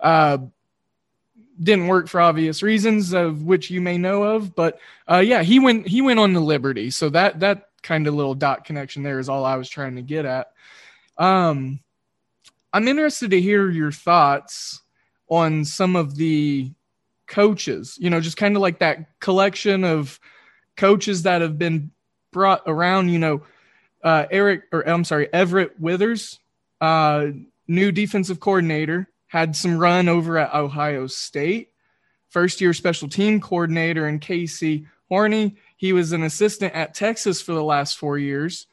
Didn't work for obvious reasons, of which you may know of, but yeah, he went on to Liberty. So that kind of little dot connection there is all I was trying to get at. I'm interested to hear your thoughts on some of the coaches, you know, just kind of like that collection of coaches that have been brought around, you know, Everett Withers, new defensive coordinator, had some run over at Ohio State, first-year special team coordinator in Casey Horney. He was an assistant at Texas for the last 4 years.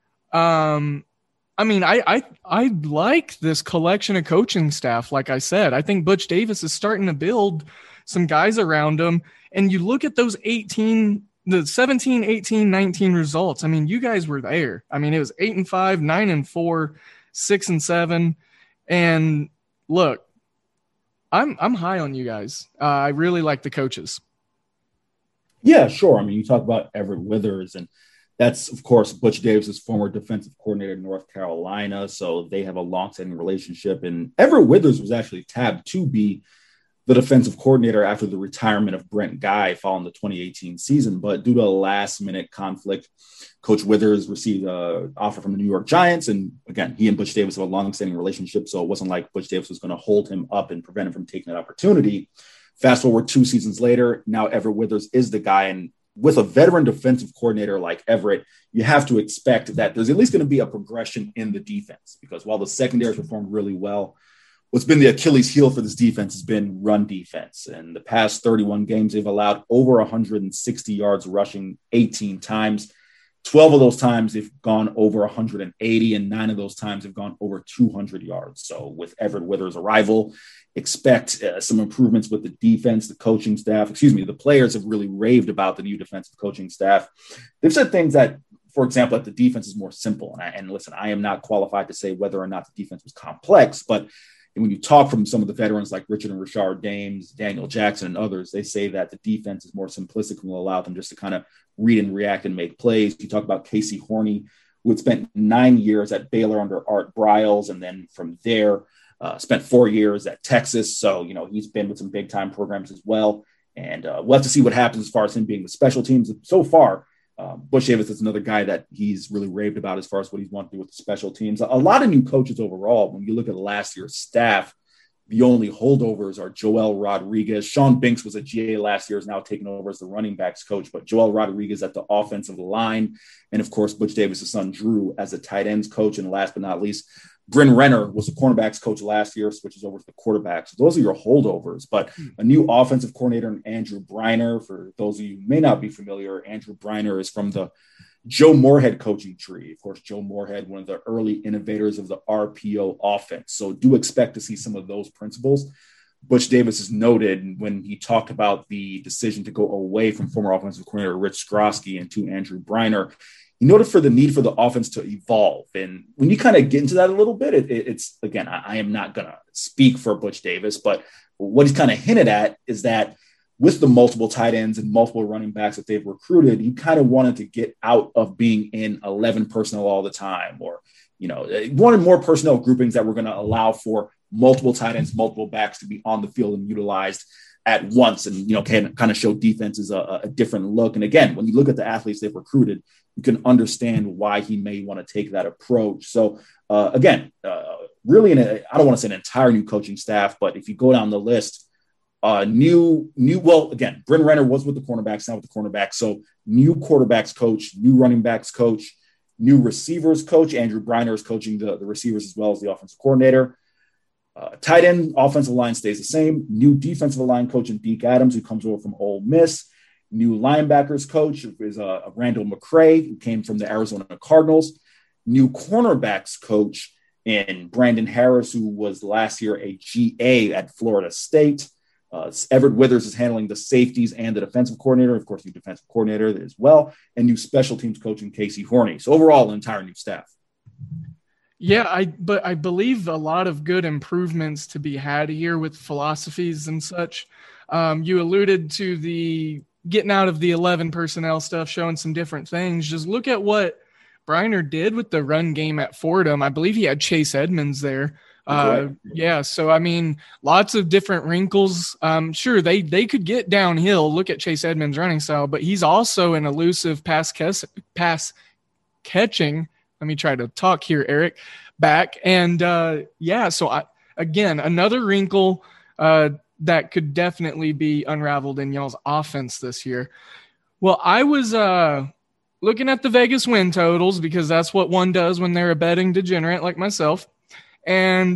I mean, I like this collection of coaching staff. Like I said, I think Butch Davis is starting to build some guys around him. And you look at those 17, 18, 19 results. I mean, you guys were there. I mean, it was 8-5, 9-4, 6-7. And look, I'm high on you guys. I really like the coaches. Yeah, sure. I mean, you talk about Everett Withers, and that's, of course, Butch Davis's former defensive coordinator in North Carolina. So they have a longstanding relationship. And Everett Withers was actually tabbed to be the defensive coordinator after the retirement of Brent Guy following the 2018 season. But due to a last-minute conflict, Coach Withers received an offer from the New York Giants. And again, he and Butch Davis have a longstanding relationship. So it wasn't like Butch Davis was going to hold him up and prevent him from taking that opportunity. Fast forward 2 seasons later, now Everett Withers is the guy. And with a veteran defensive coordinator like Everett, you have to expect that there's at least going to be a progression in the defense, because while the secondary has performed really well, what's been the Achilles heel for this defense has been run defense. And the past 31 games, they've allowed over 160 yards rushing 18 times. 12 of those times they've gone over 180, and 9 of those times have gone over 200 yards. So with Everett Withers' arrival, expect some improvements with the defense, the coaching staff. The players have really raved about the new defensive coaching staff. They've said things that, for example, that the defense is more simple. And listen, I am not qualified to say whether or not the defense was complex, but when you talk from some of the veterans like Richard and Rashard Dames, Daniel Jackson, and others, they say that the defense is more simplistic and will allow them just to kind of read and react and make plays. You talk about Casey Horney, who had spent 9 years at Baylor under Art Briles, and then from there spent 4 years at Texas. So, he's been with some big time programs as well. And we'll have to see what happens as far as him being with special teams. So far, Butch Davis is another guy that he's really raved about as far as what he's wanted to do with the special teams. A lot of new coaches overall. When you look at last year's staff, the only holdovers are Joel Rodriguez. Sean Binks was a GA last year, is now taking over as the running backs coach, but Joel Rodriguez at the offensive line. And of course, Butch Davis' son, Drew, as a tight ends coach. And last but not least, Bryn Renner was the cornerbacks coach last year, switches over to the quarterbacks. So those are your holdovers, but a new offensive coordinator, Andrew Briner. For those of you who may not be familiar, Andrew Briner is from the Joe Moorhead coaching tree. Of course, Joe Moorhead, one of the early innovators of the RPO offense. So do expect to see some of those principles. Butch Davis has noted when he talked about the decision to go away from former offensive coordinator Rich Skrosky and to Andrew Briner, he noted for the need for the offense to evolve. And when you kind of get into that a little bit, it's again, I am not going to speak for Butch Davis, but what he's kind of hinted at is that with the multiple tight ends and multiple running backs that they've recruited, he kind of wanted to get out of being in 11 personnel all the time, or, wanted more personnel groupings that were going to allow for multiple tight ends, multiple backs to be on the field and utilized at once, and, can kind of show defenses a different look. And again, when you look at the athletes they've recruited, you can understand why he may want to take that approach. So really, I don't want to say an entire new coaching staff, but if you go down the list, again, Bryn Renner was with the cornerbacks, now with the cornerbacks. So new quarterbacks coach, new running backs coach, new receivers coach. Andrew Briner is coaching the receivers as well as the offensive coordinator. Tight end offensive line stays the same. New defensive line coach in Deke Adams, who comes over from Ole Miss. New linebackers coach is Randall McCray, who came from the Arizona Cardinals. New cornerbacks coach in Brandon Harris, who was last year a GA at Florida State. Everett Withers is handling the safeties and the defensive coordinator, of course, new defensive coordinator as well, and new special teams coach in Casey Horney. So overall, an entire new staff. Yeah, but I believe a lot of good improvements to be had here with philosophies and such. You alluded to the getting out of the 11 personnel stuff, showing some different things. Just look at what Briner did with the run game at Fordham. I believe he had Chase Edmonds there. Yeah. So, I mean, lots of different wrinkles. Sure, they could get downhill. Look at Chase Edmonds' running style, but he's also an elusive pass catching. Let me try to talk here, Eric, back. And so again, another wrinkle that could definitely be unraveled in y'all's offense this year. Well, I was looking at the Vegas win totals because that's what one does when they're a betting degenerate like myself. And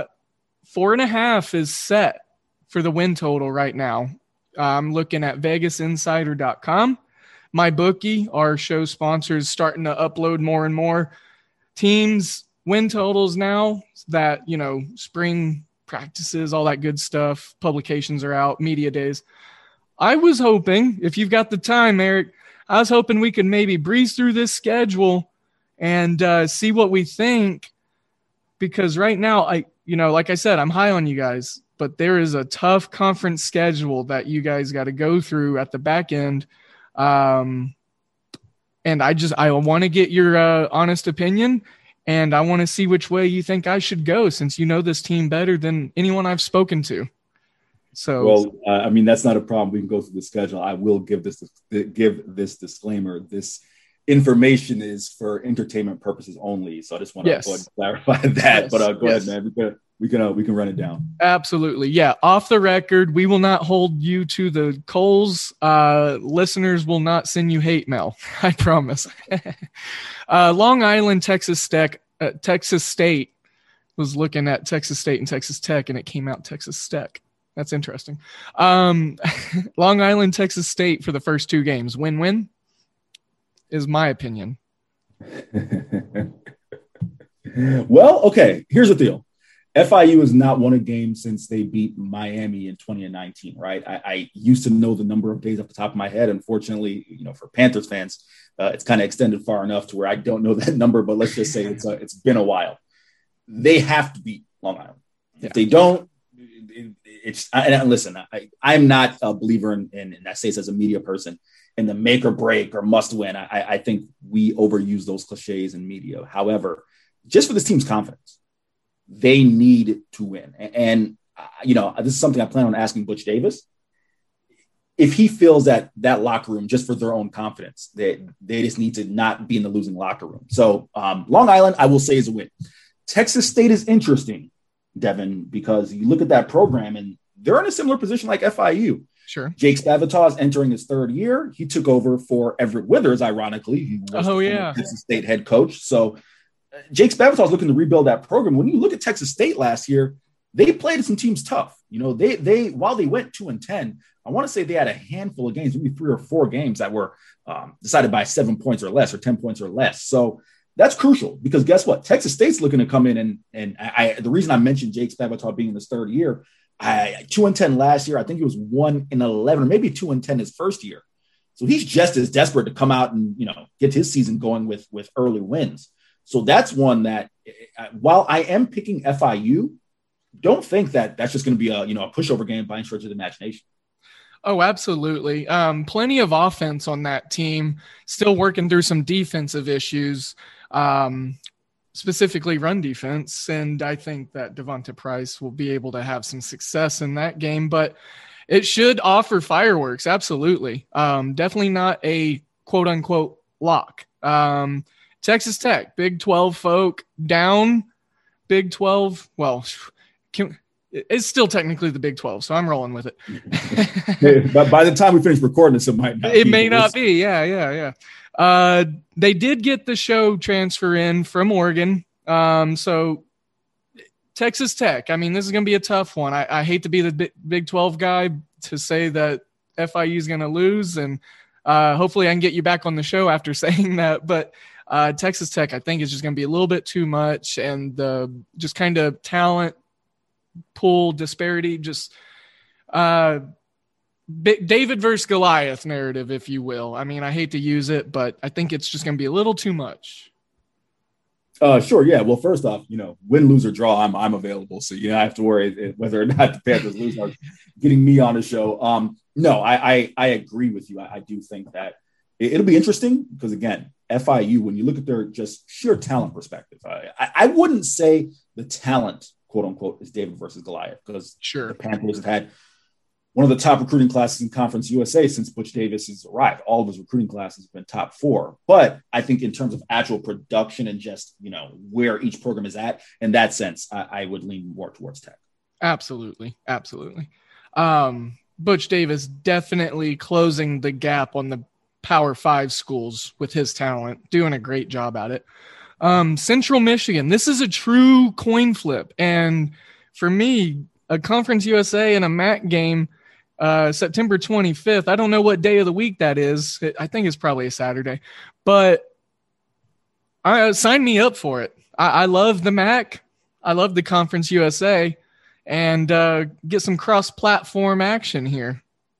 4.5 is set for the win total right now. I'm looking at VegasInsider.com. My bookie, our show sponsor, is starting to upload more and more teams' win totals now that, spring practices, all that good stuff, publications are out, media days. I was hoping, if you've got the time, Eric, I was hoping we could maybe breeze through this schedule and see what we think. Because right now, like I said, I'm high on you guys, but there is a tough conference schedule that you guys got to go through at the back end. And I want to get your honest opinion, and I want to see which way you think I should go, since you know this team better than anyone I've spoken to. So, that's not a problem. We can go through the schedule. I will give this disclaimer. This information is for entertainment purposes only. So I just want to go ahead and clarify that. Yes. But go ahead, man. We can run it down. Absolutely. Yeah. Off the record, we will not hold you to the coals. Listeners will not send you hate mail. I promise. Long Island, Texas State was looking at Texas State and Texas Tech, and it came out Texas Tech. That's interesting. Long Island, Texas State for the first 2 games. Win-win is my opinion. Well, okay. Here's the deal. FIU has not won a game since they beat Miami in 2019, right? I used to know the number of days off the top of my head. Unfortunately, for Panthers fans, it's kind of extended far enough to where I don't know that number, but let's just say it's been a while. They have to beat Long Island. Yeah. If they don't, listen, I'm not a believer in I say this as a media person. and the make or break or must win. I think we overuse those cliches in media. However, just for this team's confidence, they need to win. And this is something I plan on asking Butch Davis. If he feels that locker room, just for their own confidence, they just need to not be in the losing locker room. So Long Island, I will say, is a win. Texas State is interesting, Devin, because you look at that program and they're in a similar position like FIU. Sure. Jake Spavital is entering his third year. He took over for Everett Withers, ironically. He was the Texas State head coach. So Jake Spavital is looking to rebuild that program. When you look at Texas State last year, they played some teams tough. They while they went 2-10, I want to say they had a handful of games, maybe 3 or 4 games that were decided by 7 points or less or 10 points or less. So that's crucial because guess what? Texas State's looking to come in and the reason I mentioned Jake Spavital being in his third year, 2-10 last year. I think he was 1-11 or maybe 2-10 his first year. So he's just as desperate to come out and get his season going with early wins. So that's one that, while I am picking FIU, don't think that that's just going to be a pushover game by any stretch of the imagination. Oh, absolutely. Plenty of offense on that team, still working through some defensive issues, specifically run defense. And I think that Devonta Price will be able to have some success in that game, but it should offer fireworks. Absolutely. Definitely not a quote unquote lock. Texas Tech, Big 12 folk down Big 12. Well, it's still technically the Big 12, so I'm rolling with it. But by the time we finish recording this, it might not. It may not be. Yeah. They did get the show transfer in from Oregon. So Texas Tech, I mean, this is going to be a tough one. I hate to be the Big 12 guy to say that FIU is going to lose, and hopefully I can get you back on the show after saying that. But Texas Tech, I think, is just going to be a little bit too much, and just kind of talent pool disparity, just David versus Goliath narrative, if you will. I mean, I hate to use it, but I think it's just going to be a little too much. Sure. Yeah. Well, first off, win, lose, or draw, I'm available. So I have to worry whether or not the Panthers lose are getting me on the show. No, I agree with you. I do think that it'll be interesting because, again, FIU, when you look at their just sheer talent perspective, I wouldn't say the talent, quote unquote, is David versus Goliath, because the Panthers have had one of the top recruiting classes in Conference USA since Butch Davis has arrived. All of his recruiting classes have been top 4. But I think in terms of actual production and just, where each program is at, in that sense, I would lean more towards Tech. Absolutely. Butch Davis definitely closing the gap on the Power 5 schools with his talent, doing a great job at it. Central Michigan, this is a true coin flip. And for me, a Conference USA and a MAC game, September 25th, I don't know what day of the week that is. I think it's probably a Saturday, but sign me up for it. I love the MAC. I love the Conference USA, and get some cross-platform action here.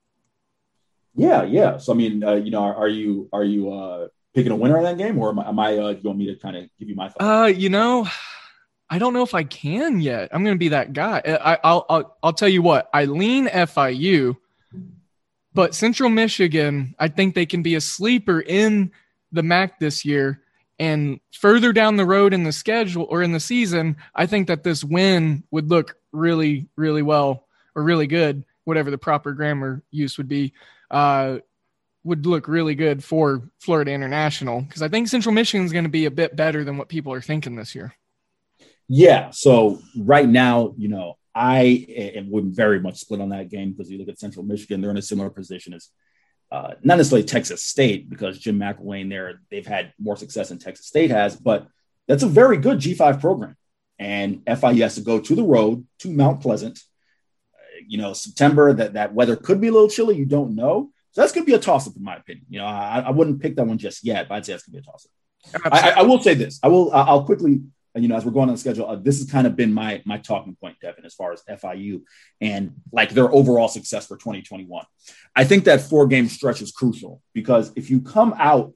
Yeah. So, I mean, are you picking a winner in that game, or am I you want me to kind of give you my thoughts? I don't know if I can yet. I'm going to be that guy. I'll tell you what, I lean FIU, but Central Michigan, I think they can be a sleeper in the MAC this year. And further down the road in the schedule or in the season, I think that this win would look really, really well, or really good, whatever the proper grammar use would be, would look really good for Florida International, because I think Central Michigan is going to be a bit better than what people are thinking this year. Yeah. So right now, I am very much split on that game, because you look at Central Michigan, they're in a similar position as not necessarily Texas State, because Jim McElwain there, they've had more success than Texas State has, but that's a very good G5 program. And FIU has to go to the road to Mount Pleasant. September, that weather could be a little chilly. You don't know. So that's going to be a toss-up, in my opinion. I wouldn't pick that one just yet, but I'd say that's going to be a toss-up. I will say this. I'll quickly, as we're going on the schedule, this has kind of been my talking point, Devin, as far as FIU and like their overall success for 2021. I think that 4-game stretch is crucial, because if you come out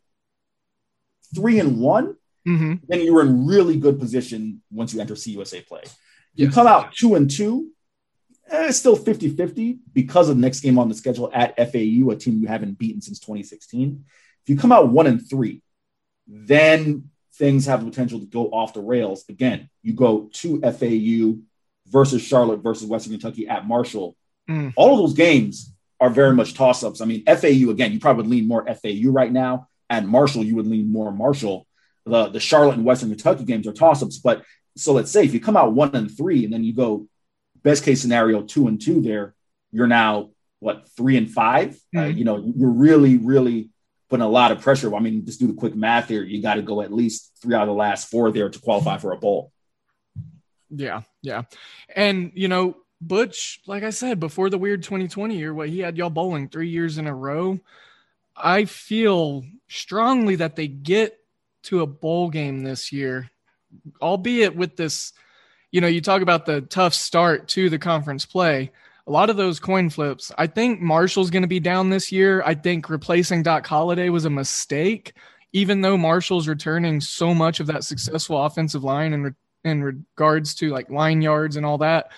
3-1, then you're in really good position once you enter CUSA play. If you come out 2-2, It's still 50-50 because of the next game on the schedule at FAU, a team you haven't beaten since 2016. If you come out 1-3, then things have the potential to go off the rails. Again, you go to FAU versus Charlotte versus Western Kentucky at Marshall. All of those games are very much toss-ups. I mean, FAU, again, you probably would lean more FAU right now. At Marshall, you would lean more Marshall. The Charlotte and Western Kentucky games are toss-ups. But so let's say if you come out 1-3 and then you go best case scenario 2-2 there, you're now, 3-5? You're really, really putting a lot of pressure. I mean, just do the quick math here. You got to go at least 3 out of the last 4 there to qualify for a bowl. Yeah. And, Butch, like I said, before the weird 2020 year, he had y'all bowling 3 years in a row. I feel strongly that they get to a bowl game this year, albeit with this, you talk about the tough start to the conference play. A lot of those coin flips. I think Marshall's going to be down this year. I think replacing Doc Holliday was a mistake, even though Marshall's returning so much of that successful offensive line in regards to like line yards and all that.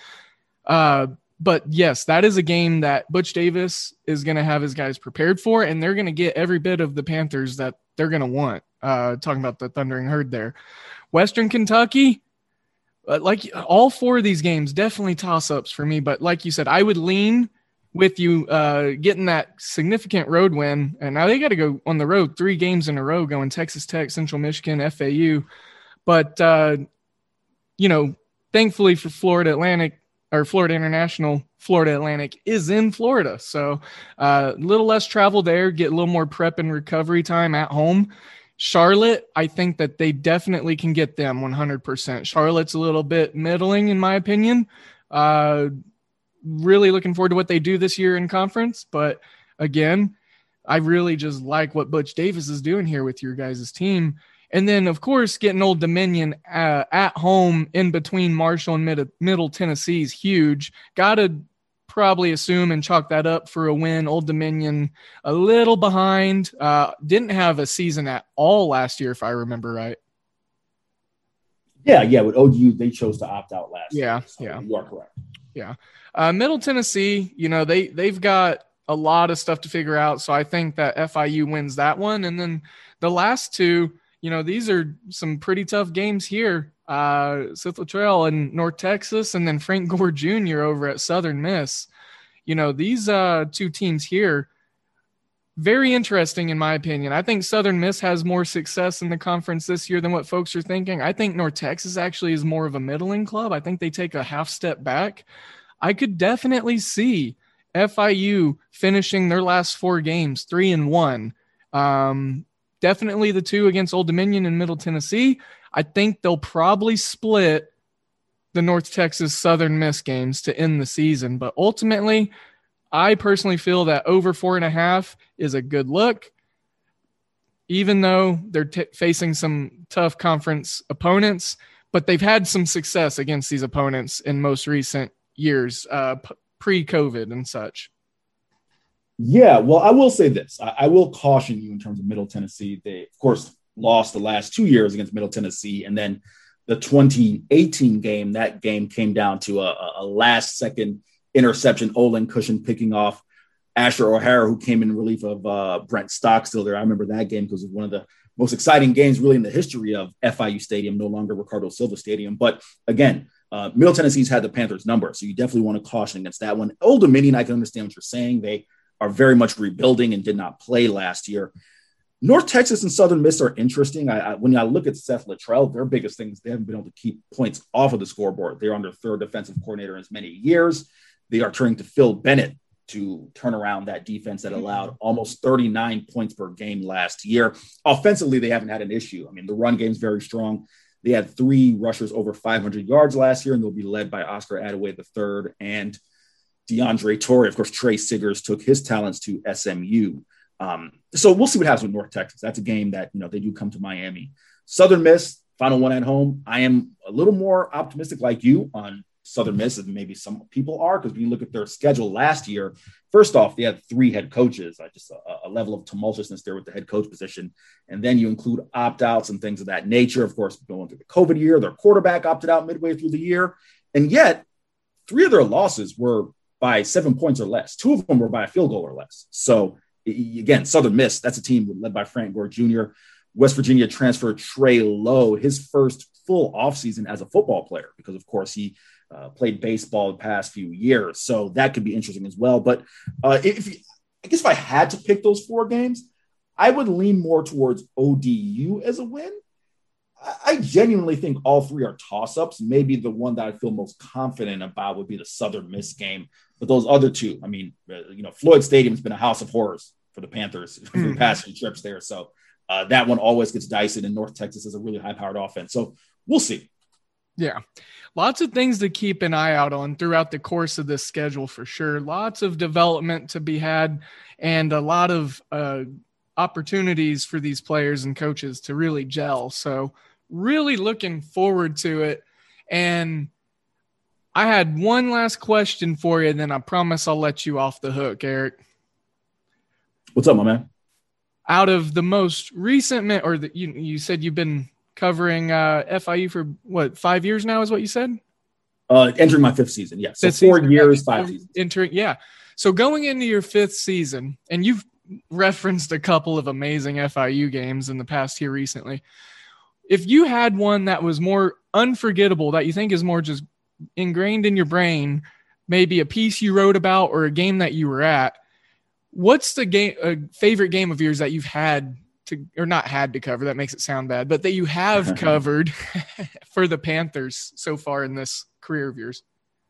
But yes, that is a game that Butch Davis is going to have his guys prepared for, and they're going to get every bit of the Panthers that they're going to want. Talking about the Thundering Herd there. Western Kentucky, like all 4 of these games, definitely toss-ups for me. But like you said, I would lean with you getting that significant road win. And now they got to go on the road 3 games in a row, going Texas Tech, Central Michigan, FAU. But, thankfully for Florida International, Florida Atlantic is in Florida. So a little less travel there, get a little more prep and recovery time at home. Charlotte, I think that they definitely can get them 100%. Charlotte's a little bit middling, in my opinion. Really looking forward to what they do this year in conference. But again, I really just like what Butch Davis is doing here with your guys' team. And then, of course, getting Old Dominion at home in between Marshall and Middle Tennessee is huge. Got to probably assume and chalk that up for a win. Old Dominion a little behind. Didn't have a season at all last year, if I remember right. Yeah. With ODU, they chose to opt out last year. So yeah. You are correct. Yeah. Middle Tennessee, they've got a lot of stuff to figure out. So I think that FIU wins that one. And then the last 2, these are some pretty tough games here. Sith Luttrell and North Texas, and then Frank Gore Jr. over at Southern Miss. These 2 teams here, very interesting in my opinion. I think Southern Miss has more success in the conference this year than what folks are thinking. I think North Texas actually is more of a middling club. I think they take a half step back. I could definitely see FIU finishing their last 4 games 3-1. Definitely the 2 against Old Dominion and Middle Tennessee. I think they'll probably split the North Texas Southern Miss games to end the season. But ultimately, I personally feel that over 4.5 is a good look, even though they're facing some tough conference opponents. But they've had some success against these opponents in most recent years, pre-COVID and such. Yeah, well, I will say this. I will caution you in terms of Middle Tennessee. They, of course, lost the last 2 years against Middle Tennessee. And then the 2018 game, that game came down to a last-second interception, Olin Cushion picking off Asher O'Hara, who came in relief of Brent Stockstill there. I remember that game because it was one of the most exciting games really in the history of FIU Stadium, no longer Ricardo Silva Stadium. But again, Middle Tennessee's had the Panthers' number, so you definitely want to caution against that one. Old Dominion, I can understand what you're saying. They are very much rebuilding and did not play last year. North Texas and Southern Miss are interesting. When I look at Seth Luttrell, their biggest thing is they haven't been able to keep points off of the scoreboard. They're under 3rd defensive coordinator in as many years. They are turning to Phil Bennett to turn around that defense that allowed almost 39 points per game last year. Offensively, they haven't had an issue. I mean, the run game's very strong. They had 3 rushers over 500 yards last year, and they'll be led by Oscar Adaway III and DeAndre Torrey. Of course, Trey Siggers took his talents to SMU. So we'll see what happens with North Texas. That's a game that, they do come to Miami. Southern Miss, final one at home. I am a little more optimistic like you on Southern Miss than maybe some people are, because when you look at their schedule last year, first off, they had 3 head coaches, just a level of tumultuousness there with the head coach position. And then you include opt-outs and things of that nature. Of course, going through the COVID year, their quarterback opted out midway through the year. And yet, 3 of their losses were by 7 points or less. 2 of them were by a field goal or less. So again, Southern Miss, that's a team led by Frank Gore Jr. West Virginia transfer Trey Lowe, his first full offseason as a football player, because of course he played baseball the past few years. So that could be interesting as well. But I guess if I had to pick those 4 games, I would lean more towards ODU as a win. I genuinely think all 3 are toss-ups. Maybe the one that I feel most confident about would be the Southern Miss game. But those other 2, I mean, Floyd Stadium's been a house of horrors for the Panthers for the past few trips there. So that one always gets dicey, and North Texas is a really high-powered offense. So we'll see. Yeah. Lots of things to keep an eye out on throughout the course of this schedule for sure. Lots of development to be had and a lot of opportunities for these players and coaches to really gel. So really looking forward to it. And I had one last question for you, and then I promise I'll let you off the hook, Eric. What's up, my man? Out of the most recent, you said you've been covering FIU for what, 5 years now is what you said? Entering my 5th season. Yeah. So 4 years, 5 seasons. Yeah. So going into your 5th season, and you've referenced a couple of amazing FIU games in the past here recently. If you had one that was more unforgettable, that you think is more just ingrained in your brain, maybe a piece you wrote about or a game that you were at, what's the favorite game of yours that you've had to, or not had to cover, that makes it sound bad, but that you have covered for the Panthers so far in this career of yours?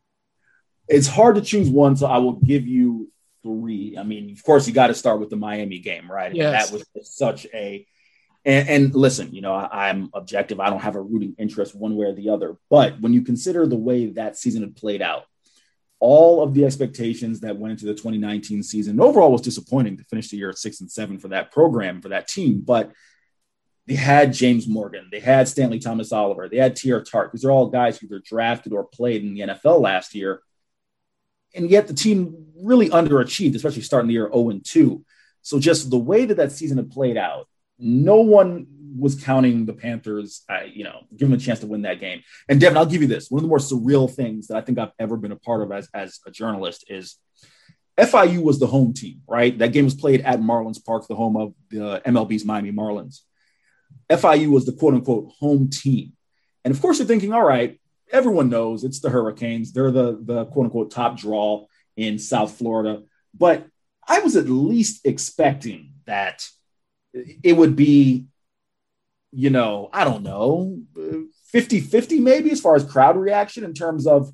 It's hard to choose one, so I will give you 3. I mean, of course, you got to start with the Miami game, right? Yes. That was such a and listen, I'm objective. I don't have a rooting interest one way or the other. But when you consider the way that season had played out, all of the expectations that went into the 2019 season overall was disappointing to finish the year at 6-7 for that program, for that team. But they had James Morgan, they had Stanley Thomas Oliver, they had T.R. Tart. These are all guys who either drafted or played in the NFL last year. And yet the team really underachieved, especially starting the year 0-2. So just the way that season had played out, no one was counting the Panthers, give them a chance to win that game. And Devin, I'll give you this. One of the more surreal things that I think I've ever been a part of as a journalist is FIU was the home team, right? That game was played at Marlins Park, the home of the MLB's Miami Marlins. FIU was the quote unquote home team. And of course you're thinking, all right, everyone knows it's the Hurricanes. They're the quote unquote top draw in South Florida. But I was at least expecting that it would be, I don't know, 50-50 maybe as far as crowd reaction in terms of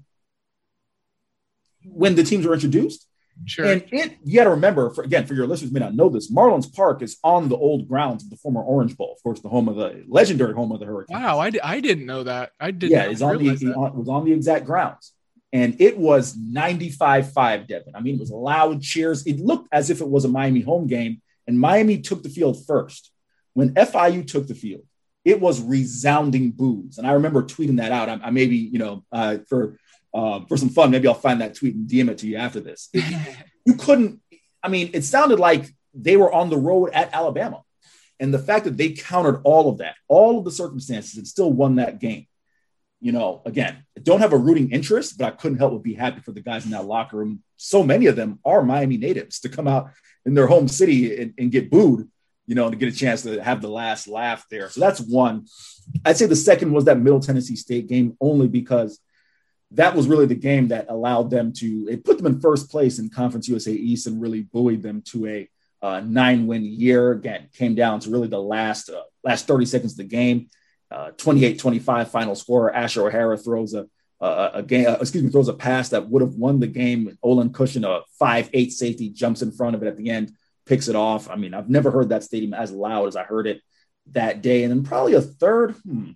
when the teams were introduced. Sure. And you got to remember, for your listeners may not know this, Marlins Park is on the old grounds of the former Orange Bowl, of course, the legendary home of the Hurricanes. Wow, I didn't know that. I didn't. Yeah, it was on the exact grounds. And it was 95-5, Devin. I mean, it was loud cheers. It looked as if it was a Miami home game, and Miami took the field first. When FIU took the field, it was resounding boos. And I remember tweeting that out. I maybe, for some fun, maybe I'll find that tweet and DM it to you after this. You couldn't, it sounded like they were on the road at Alabama. And the fact that they countered all of that, all of the circumstances, and still won that game. Again, I don't have a rooting interest, but I couldn't help but be happy for the guys in that locker room. So many of them are Miami natives to come out in their home city and get booed, to get a chance to have the last laugh there. So that's one. I'd say the second was that Middle Tennessee State game, only because that was really the game that allowed them it put them in first place in Conference USA East and really buoyed them to a 9-win year. Again, came down to really the last 30 seconds of the game. 28-25 final score. Asher O'Hara throws a pass that would have won the game. Olin Cushion, a 5'8" safety, jumps in front of it at the end, picks it off. I've never heard that stadium as loud as I heard it that day. And then probably a third.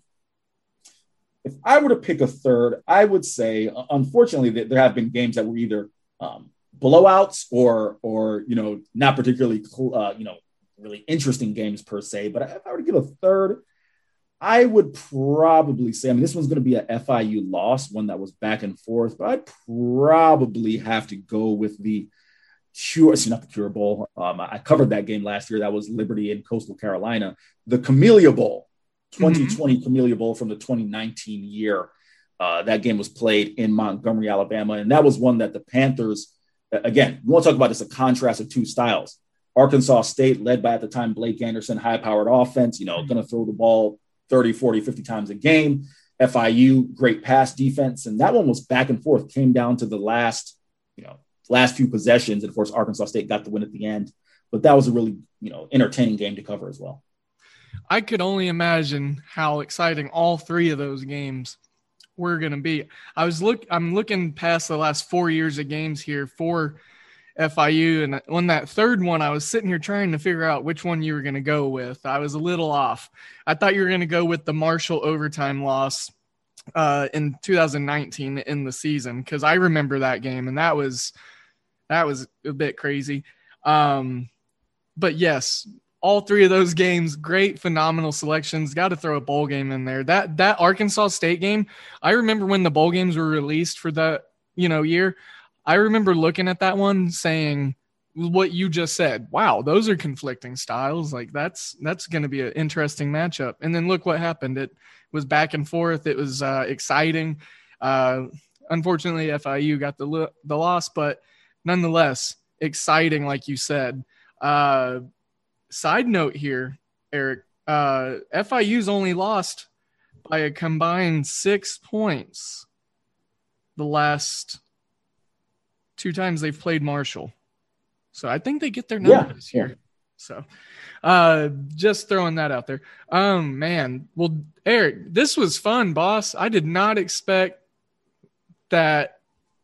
If I were to pick a third, I would say, unfortunately, there have been games that were either blowouts or not particularly really interesting games per se. But if I were to give a third, I would probably say, this one's going to be a FIU loss, one that was back and forth, but I'd probably have to go with the not the Cure Bowl. I covered that game last year. That was Liberty in Coastal Carolina. The Camellia Bowl, 2020 Camellia Bowl from the 2019 year. That game was played in Montgomery, Alabama, and that was one that the Panthers, again, we want to talk about this, a contrast of two styles. Arkansas State, led by at the time Blake Anderson, high-powered offense, going to throw the ball 30, 40, 50 times a game. FIU, great pass defense, and that one was back and forth, came down to the last few possessions, and of course, Arkansas State got the win at the end. But that was a really, entertaining game to cover as well. I could only imagine how exciting all three of those games were going to be. I'm looking past the last 4 years of games here for FIU, and on that third one, I was sitting here trying to figure out which one you were going to go with. I was a little off. I thought you were going to go with the Marshall overtime loss in 2019 in the season, because I remember that game, and that was a bit crazy. But yes, all three of those games, great, phenomenal selections. Got to throw a bowl game in there. That Arkansas State game, I remember when the bowl games were released for that year. I remember looking at that one saying what you just said. Wow, those are conflicting styles. Like that's going to be an interesting matchup. And then look what happened. It was back and forth. It was exciting. Unfortunately, FIU got the loss, but nonetheless, exciting, like you said. Side note here, Eric, FIU's only lost by a combined 6 points the last 2 times they've played Marshall. So I think they get their number this year. So just throwing that out there. Man. Well, Eric, this was fun, boss. I did not expect that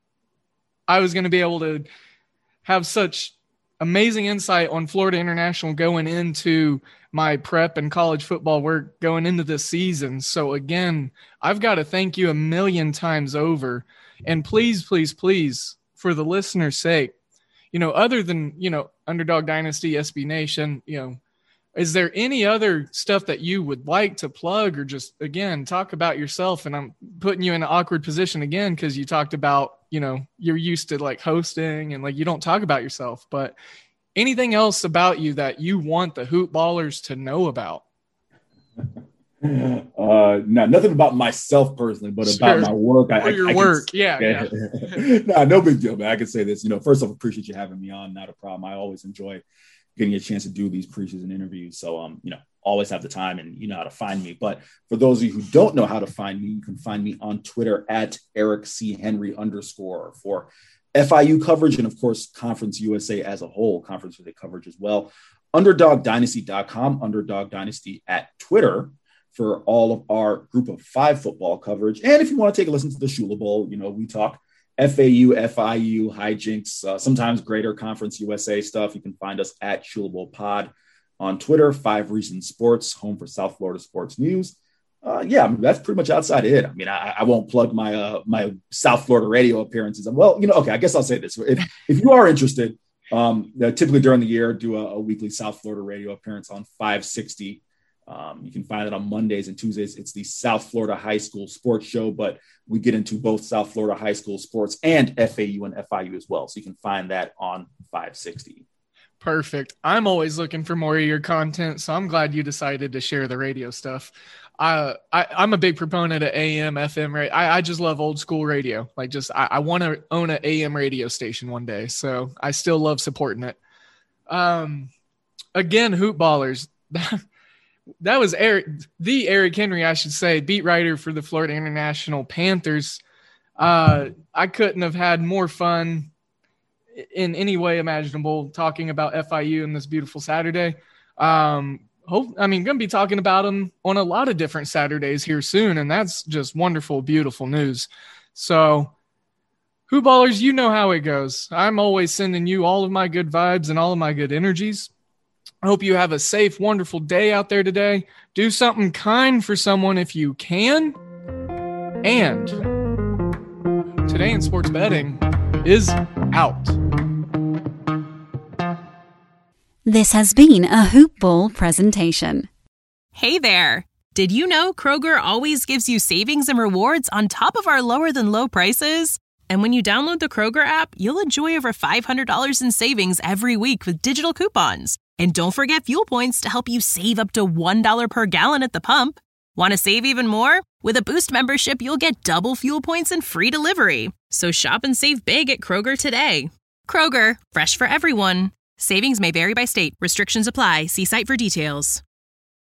I was going to be able to have such amazing insight on Florida International going into my prep and college football work going into this season. So again, I've got to thank you a million times over. And please, please, please, for the listener's sake, other than, Underdog Dynasty, SB Nation, is there any other stuff that you would like to plug, or just, again, talk about yourself? And I'm putting you in an awkward position again, because you talked about, you're used to like hosting and like you don't talk about yourself, but anything else about you that you want the Hoop Ballers to know about? No, nothing about myself personally, but about my work. Your work. Yeah. No big deal, man. I can say this, first off, appreciate you having me on. Not a problem. I always enjoy getting a chance to do these preseason interviews. So, always have the time, and you know how to find me. But for those of you who don't know how to find me, you can find me on Twitter at @EricCHenry_ for FIU coverage. And of course, Conference USA as a whole, Conference USA coverage as well. UnderdogDynasty.com, Underdog Dynasty at Twitter, for all of our Group of 5 football coverage. And if you want to take a listen to the Shula Bowl, we talk FAU, FIU, hijinks, sometimes greater Conference USA stuff. You can find us at Shula Bowl Pod on Twitter. 5 Reasons Sports, home for South Florida sports news. That's pretty much outside of it. I mean, I won't plug my South Florida radio appearances. Well, okay, I guess I'll say this. If you are interested, typically during the year, do a weekly South Florida radio appearance on 560. You can find it on Mondays and Tuesdays. It's the South Florida High School Sports Show, but we get into both South Florida High School sports and FAU and FIU as well. So you can find that on 560. Perfect. I'm always looking for more of your content, so I'm glad you decided to share the radio stuff. I'm a big proponent of AM, FM radio. I just love old school radio. Like, I want to own an AM radio station one day, so I still love supporting it. Again, Hoop Ballers. That was Eric Henry, I should say, beat writer for the Florida International Panthers. I couldn't have had more fun in any way imaginable talking about FIU in this beautiful Saturday. Going to be talking about them on a lot of different Saturdays here soon, and that's just wonderful, beautiful news. So, Hoop Ballers, you know how it goes. I'm always sending you all of my good vibes and all of my good energies. I hope you have a safe, wonderful day out there today. Do something kind for someone if you can. And Today in Sports Betting is out. This has been a Hoop Ball presentation. Hey there. Did you know Kroger always gives you savings and rewards on top of our lower than low prices? And when you download the Kroger app, you'll enjoy over $500 in savings every week with digital coupons. And don't forget fuel points to help you save up to $1 per gallon at the pump. Want to save even more? With a Boost membership, you'll get double fuel points and free delivery. So shop and save big at Kroger today. Kroger, fresh for everyone. Savings may vary by state. Restrictions apply. See site for details.